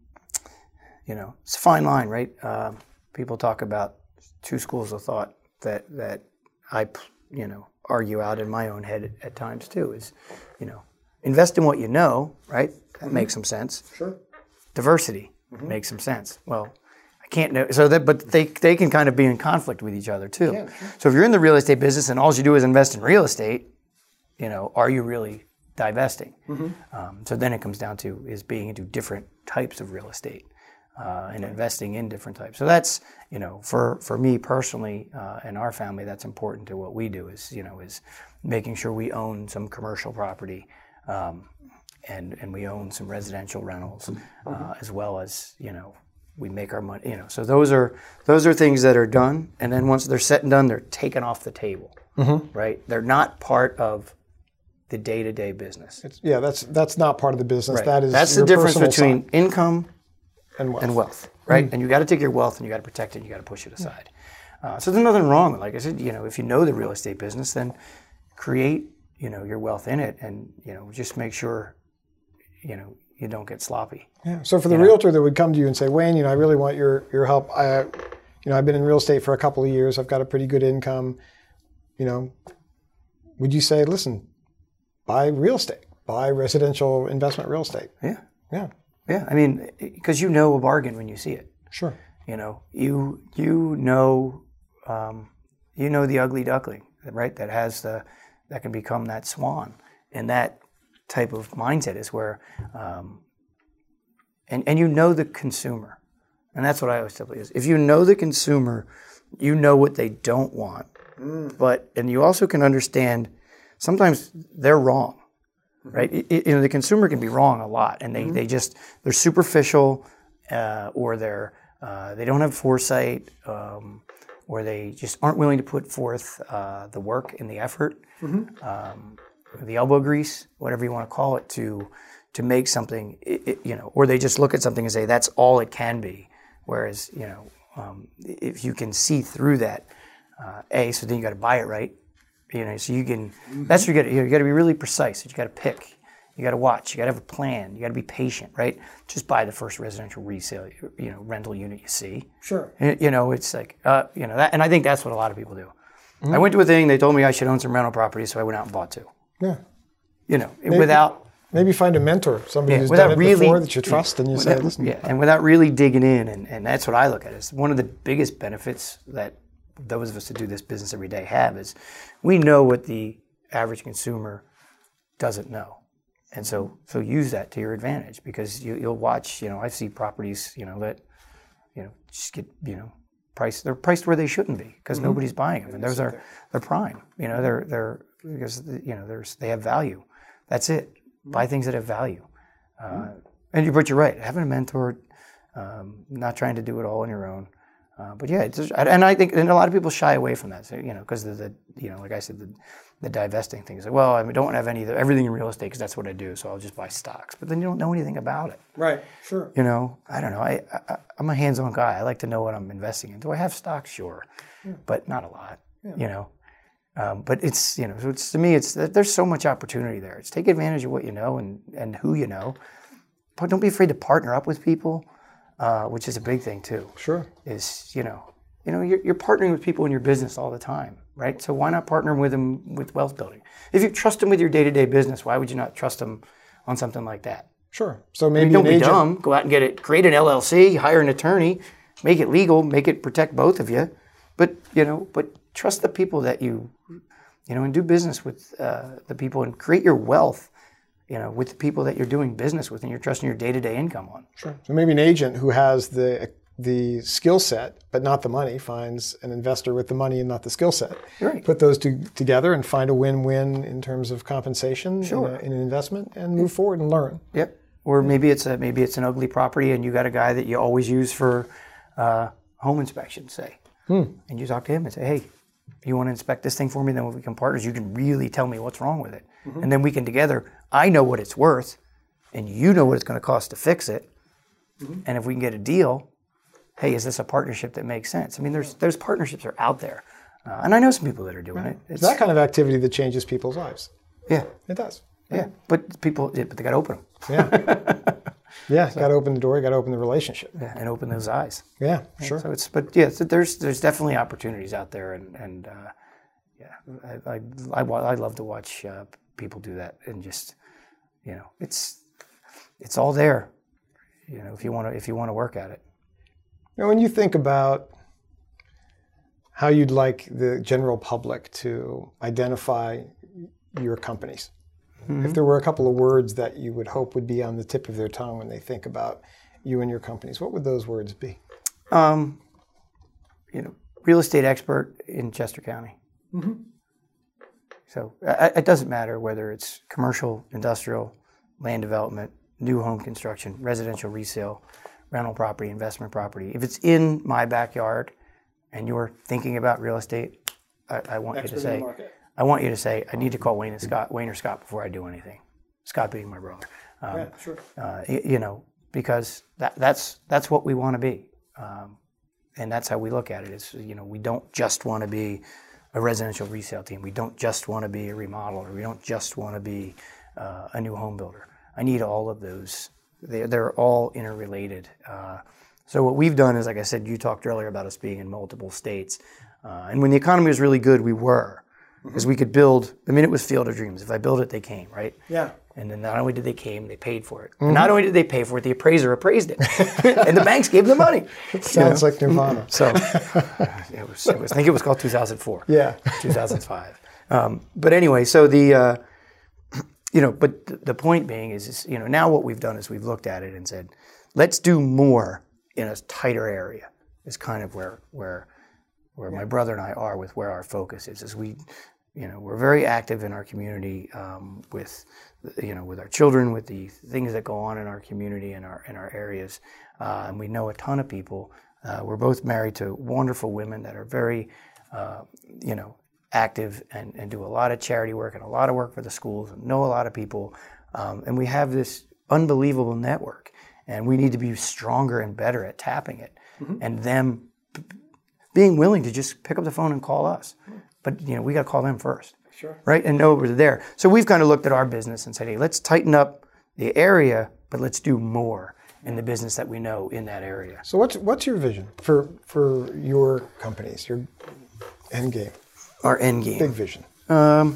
It's a fine line, right? People talk about two schools of thought that I, argue out in my own head at times too. Is, invest in what you know, right? That makes some sense. Sure. Diversity makes some sense. Well, I can't know. But they can kind of be in conflict with each other too. Yeah, sure. So if you're in the real estate business and all you do is invest in real estate, are you really divesting? So then it comes down to is being into different types of real estate. And investing in different types. So that's, for me personally and our family, that's important to what we do is making sure we own some commercial property and we own some residential rentals as well as, we make our money, So those are things that are done. And then once they're set and done, they're taken off the table, right? They're not part of the day-to-day business. That's not part of the business. Right. That's the difference between income and wealth, right? And you got to take your wealth and you got to protect it. And you got to push it aside. So there's nothing wrong. Like I said, if you know the real estate business, then create your wealth in it, and just make sure you don't get sloppy. Yeah. So for the realtor that would come to you and say, Wayne, I really want your help. I've been in real estate for a couple of years. I've got a pretty good income. Would you say, listen, buy real estate, buy residential investment real estate? Yeah. Yeah. Yeah. I mean, because a bargain when you see it. Sure. You know the ugly duckling, right? That can become that swan, and that type of mindset is where, and the consumer, and that's what I always tell people is, if you know the consumer, you know what they don't want, and you also can understand sometimes they're wrong, right? The consumer can be wrong a lot, and they're superficial, or they don't have foresight, or they just aren't willing to put forth the work and the effort, the elbow grease, whatever you want to call it, to make something, or they just look at something and say that's all it can be. Whereas, if you can see through that, so then you got to buy it right, so you can. That's where you got to be really precise. You got to pick. You got to watch. You got to have a plan. You got to be patient, right? Just buy the first residential resale, rental unit you see. Sure. It's like, that, and I think that's what a lot of people do. Mm-hmm. I went to a thing. They told me I should own some rental properties, so I went out and bought two. Yeah. Maybe find a mentor, somebody who's done it before that you trust, and you say, listen. Yeah, and without really digging in, and that's what I look at. It's one of the biggest benefits that those of us that do this business every day have is we know what the average consumer doesn't know. And so use that to your advantage, because you'll watch, I see properties, that, just get, they're priced where they shouldn't be because nobody's buying them. And they're prime, they're because, they have value. That's it. Buy things that have value. But you're right. Having a mentor, not trying to do it all on your own. But yeah, and I think, and a lot of people shy away from that, so, because of like I said, the divesting thing. It's like, well, I don't want to have everything in real estate because that's what I do, so I'll just buy stocks. But then you don't know anything about it. Right. Sure. I don't know. I'm a hands-on guy. I like to know what I'm investing in. Do I have stocks? Sure, but not a lot. Yeah. But it's so it's, to me, there's so much opportunity there. It's take advantage of what you know and who you know. But don't be afraid to partner up with people. Which is a big thing too. Sure. Is you're partnering with people in your business all the time, right? So why not partner with them with wealth building? If you trust them with your day-to-day business, why would you not trust them on something like that? Sure. So maybe don't be dumb. Go out and get it. Create an LLC. Hire an attorney. Make it legal. Make it protect both of you. But trust the people that and do business with the people, and create your wealth. With the people that you're doing business with, and you're trusting your day-to-day income on. Sure. So maybe an agent who has the skill set but not the money finds an investor with the money and not the skill set. Right. Put those two together and find a win-win in terms of compensation in an investment, and move forward and learn. Yep. Or maybe it's an ugly property, and you got a guy that you always use for home inspection, say, and you talk to him and say, hey, you want to inspect this thing for me? Then we become partners. You can really tell me what's wrong with it, and then we can together. I know what it's worth, and you know what it's going to cost to fix it. And if we can get a deal, hey, is this a partnership that makes sense? I mean, there's partnerships that are out there, and I know some people that are doing it. It's that kind of activity that changes people's lives. Yeah, it does. Yeah, but they got to open them. Yeah, got to open the door. Got to open the relationship. Yeah, and open those eyes. Yeah, sure. So so there's definitely opportunities out there, and I love to watch people do that, and just it's all there, if you want to work at it. When you think about how you'd like the general public to identify your companies, if there were a couple of words that you would hope would be on the tip of their tongue when they think about you and your companies, what would those words be? Real estate expert in Chester County. So it doesn't matter whether it's commercial, industrial, land development, new home construction, residential resale, rental property, investment property. If it's in my backyard and you're thinking about real estate, I want you to say, I need to call Wayne or Scott before I do anything. Scott being my brother. Because that's what we want to be. And that's how we look at it. Is we don't just want to be a residential resale team. We don't just want to be a remodeler. We don't just want to be a new home builder. I need all of those. They're all interrelated. So what we've done is, like I said, you talked earlier about us being in multiple states. And when the economy was really good, we were. Because we could build, I mean, it was Field of Dreams. If I build it, they came, right? Yeah. And then not only did they came, they paid for it. And not only did they pay for it, the appraiser appraised it. And the banks gave them the money. Sounds like Nirvana. So it was, I think it was called 2004. Yeah. 2005. But anyway, so the, but the point being is, now what we've done is we've looked at it and said, let's do more in a tighter area is kind of where my brother and I are with where our focus is we're very active in our community with our children, with the things that go on in our community and our areas, and we know a ton of people. We're both married to wonderful women that are very, active and do a lot of charity work and a lot of work for the schools and know a lot of people, and we have this unbelievable network, and we need to be stronger and better at tapping it, and them being willing to just pick up the phone and call us. But, we got to call them first. Sure. Right? And know we're there. So we've kind of looked at our business and said, hey, let's tighten up the area, but let's do more in the business that we know in that area. So what's your vision for your companies, your end game? Our end game. Big vision. I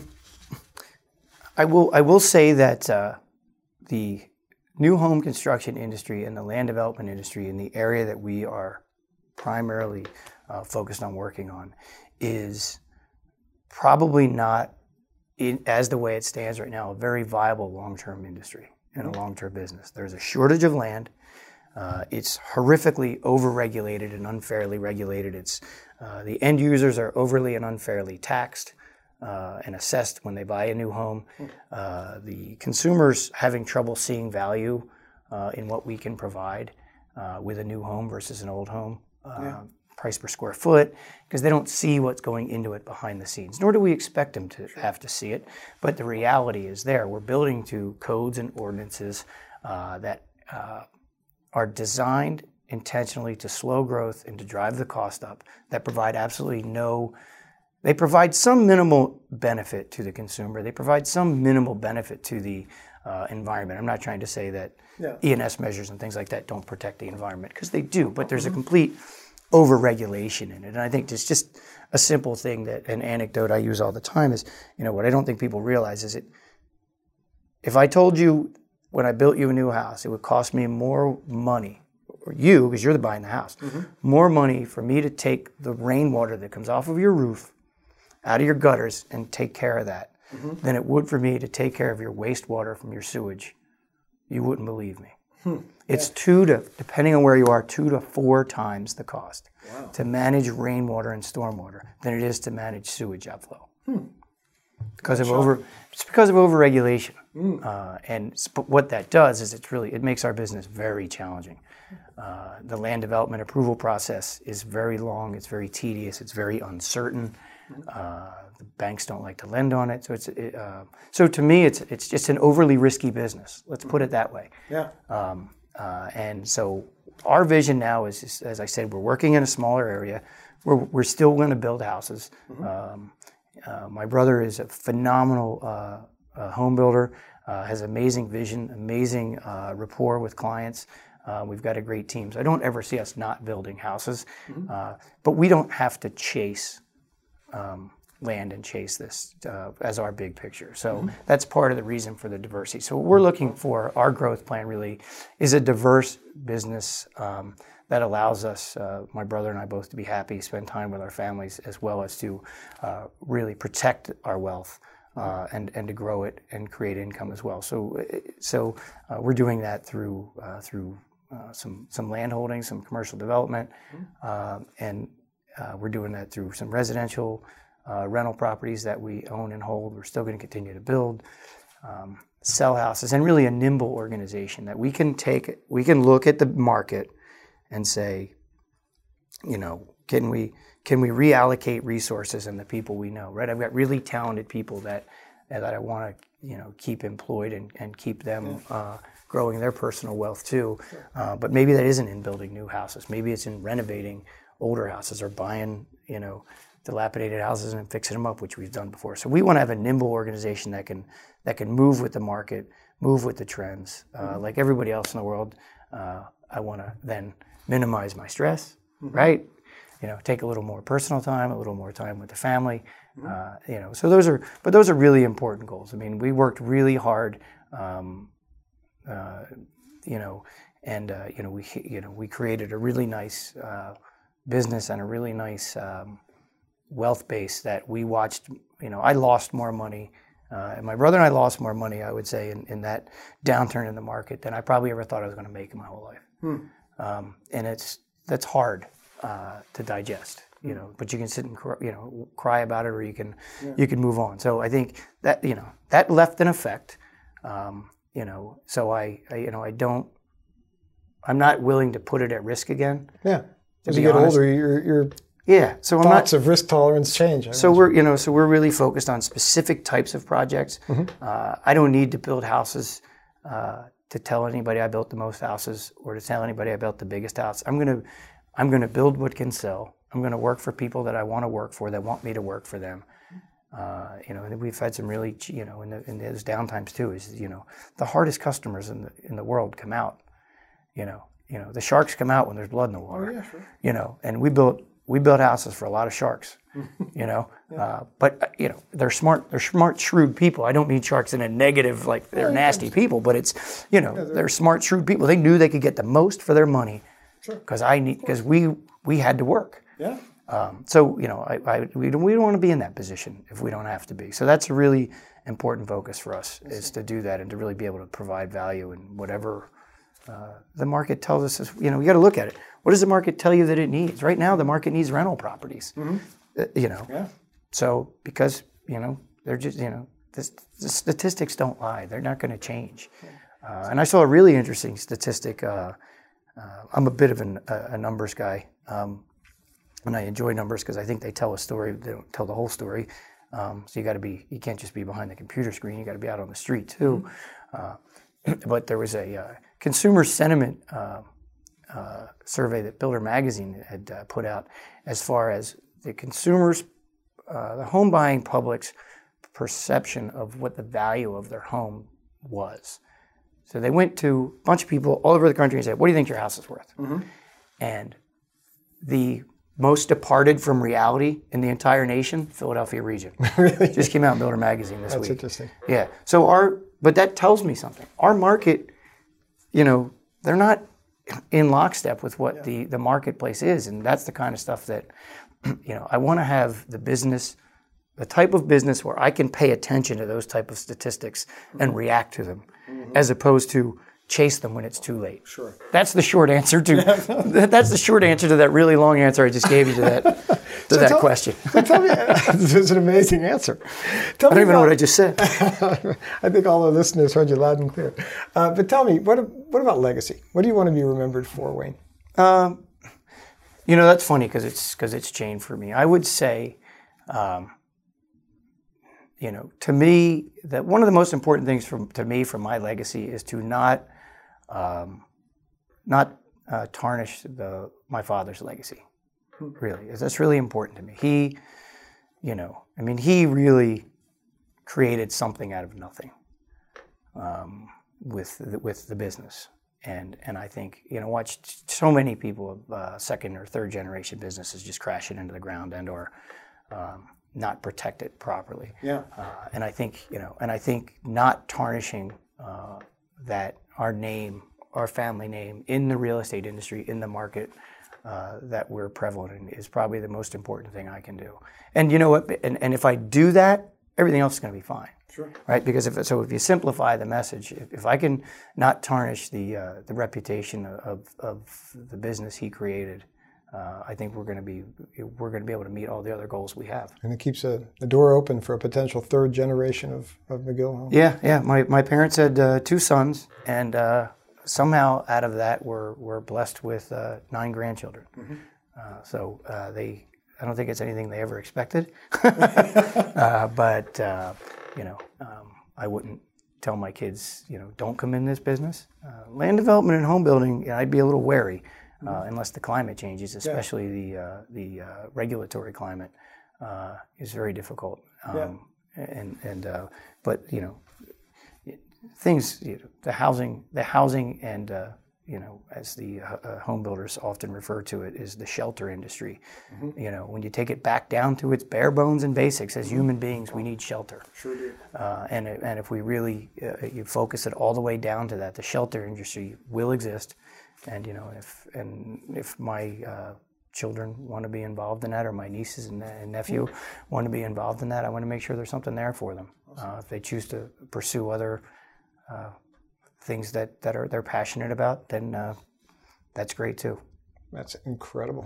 will say that the new home construction industry and the land development industry in the area that we are primarily focused on working on is probably not, as the way it stands right now, a very viable long-term industry and a long-term business. There's a shortage of land. It's horrifically over-regulated and unfairly regulated. It's the end users are overly and unfairly taxed and assessed when they buy a new home. The consumers having trouble seeing value in what we can provide with a new home versus an old home. Price per square foot, because they don't see what's going into it behind the scenes, nor do we expect them to have to see it. But the reality is there. We're building to codes and ordinances that are designed intentionally to slow growth and to drive the cost up, that provide they provide some minimal benefit to the consumer. They provide some minimal benefit to the environment. I'm not trying to say that E&S measures and things like that don't protect the environment, because they do, but there's a complete over-regulation in it. And I think it's just a simple thing that an anecdote I use all the time is, what I don't think people realize is if I told you when I built you a new house, it would cost me more money, or you, because you're buying the house, more money for me to take the rainwater that comes off of your roof out of your gutters and take care of that than it would for me to take care of your wastewater from your sewage. You wouldn't believe me. It's depending on where you are, 2 to 4 times the cost to manage rainwater and stormwater than it is to manage sewage outflow. It's because of over-regulation. But what that does is it makes our business very challenging. The land development approval process is very long, it's very tedious, it's very uncertain. The banks don't like to lend on it, so to me, it's just an overly risky business. Let's put it that way. Yeah. And so our vision now is, as I said, we're working in a smaller area. We're still going to build houses. My brother is a phenomenal home builder. Has amazing vision, amazing rapport with clients. We've got a great team. So I don't ever see us not building houses, but we don't have to chase land and chase this as our big picture. So that's part of the reason for the diversity. So what we're looking for, our growth plan really, is a diverse business that allows us, my brother and I both, to be happy, spend time with our families, as well as to really protect our wealth and to grow it and create income as well. So we're doing that through some land holdings, some commercial development, and we're doing that through some residential rental properties that we own and hold. We're still going to continue to build, sell houses, and really a nimble organization that we can look at the market and say, can we reallocate resources and the people we know, right? I've got really talented people that I want to, keep employed and keep them growing their personal wealth too. But maybe that isn't in building new houses. Maybe it's in renovating older houses or buying, dilapidated houses and fixing them up, which we've done before. So we want to have a nimble organization that can move with the market, move with the trends. Like everybody else in the world, I want to then minimize my stress, right? Take a little more personal time, a little more time with the family. So those are really important goals. I mean, we worked really hard, we created a really nice business and a really nice wealth base that we watched. I lost more money, and my brother and I lost more money, I would say, in that downturn in the market than I probably ever thought I was going to make in my whole life. And that's hard to digest, but you can sit and cry about it, or you can move on. So I think that that left an effect. So I'm not willing to put it at risk again. Yeah. As you get older, your so thoughts of risk tolerance change. So we're really focused on specific types of projects. I don't need to build houses to tell anybody I built the most houses, or to tell anybody I built the biggest house. I'm gonna build what can sell. I'm gonna work for people that I want to work for, that want me to work for them. And we've had some really, in those downtimes too, is the hardest customers in the world come out. The sharks come out when there's blood in the water. Oh, yeah, sure. And we built houses for a lot of sharks. But they're smart, shrewd people. I don't mean sharks in a negative, like they're nasty people, but it's they're smart, shrewd people. They knew they could get the most for their money, because we had to work. Yeah. We don't want to be in that position if we don't have to be. So that's a really important focus for us, is to do that and to really be able to provide value in whatever the market tells us. You got to look at it. What does the market tell you that it needs? Right now, the market needs rental properties. Yeah. So because they're just the statistics don't lie. They're not going to change. And I saw a really interesting statistic. I'm a bit of a numbers guy. And I enjoy numbers because I think they tell a story. They don't tell the whole story. So you can't just be behind the computer screen. You got to be out on the street too. But there was a consumer sentiment survey that Builder Magazine had put out, as far as the consumers, the home buying public's perception of what the value of their home was. So they went to a bunch of people all over the country and said, "What do you think your house is worth?" And the most departed from reality in the entire nation, Philadelphia region. Really? Just came out in Builder Magazine this week. That's interesting. Yeah. So but that tells me something. Our market, they're not in lockstep with what the marketplace is, and that's the kind of stuff that, I want to have the type of business where I can pay attention to those type of statistics and react to them, as opposed to chase them when it's too late. Sure. That's the short answer to that really long answer I just gave you to that question. Tell me, this is an amazing answer. I don't even know what I just said. I think all the listeners heard you loud and clear. But tell me, what about legacy? What do you want to be remembered for, Wayne? That's funny because it's changed for me. I would say, to me, that one of the most important things to me from my legacy is to not tarnish my father's legacy. Really, that's really important to me. He really created something out of nothing with the business, and I think watched so many people of second or third generation businesses just crashing into the ground or not protected properly. Yeah. And I think not tarnishing that our name, our family name in the real estate industry, in the market that we're prevalent in, is probably the most important thing I can do. And you know what? And if I do that, everything else is going to be fine. Sure. Right? Because if you simplify the message, if I can not tarnish the reputation of the business he created, I think we're going to be able to meet all the other goals we have. And it keeps the door open for a potential third generation of McGill Homes. Yeah. My parents had 2 sons, and somehow out of that we're blessed with 9 grandchildren. I don't think it's anything they ever expected, but I wouldn't tell my kids, don't come in this business. Land development and home building, I'd be a little wary. Unless the climate changes, especially the regulatory climate. is very difficult. But things, the housing, and as the home builders often refer to it, is the shelter industry. When you take it back down to its bare bones and basics, as human beings, we need shelter. Sure do. And if we really you focus it all the way down to that, the shelter industry will exist. And if my children want to be involved in that, or my nieces and nephew want to be involved in that, I want to make sure there's something there for them. If they choose to pursue other things that they're passionate about, then that's great too. That's incredible.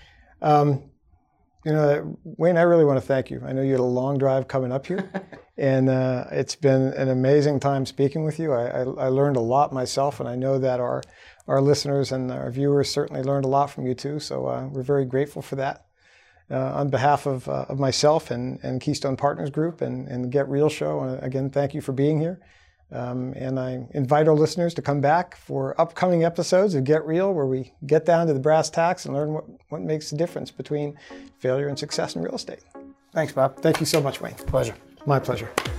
Wayne, I really want to thank you. I know you had a long drive coming up here, and it's been an amazing time speaking with you. I learned a lot myself, and I know that our listeners and our viewers certainly learned a lot from you too. So we're very grateful for that. On behalf of myself and Keystone Partners Group and the Get Real Show, again, thank you for being here. And I invite our listeners to come back for upcoming episodes of Get Real, where we get down to the brass tacks and learn what makes the difference between failure and success in real estate. Thanks, Bob. Thank you so much, Wayne. Pleasure. My pleasure.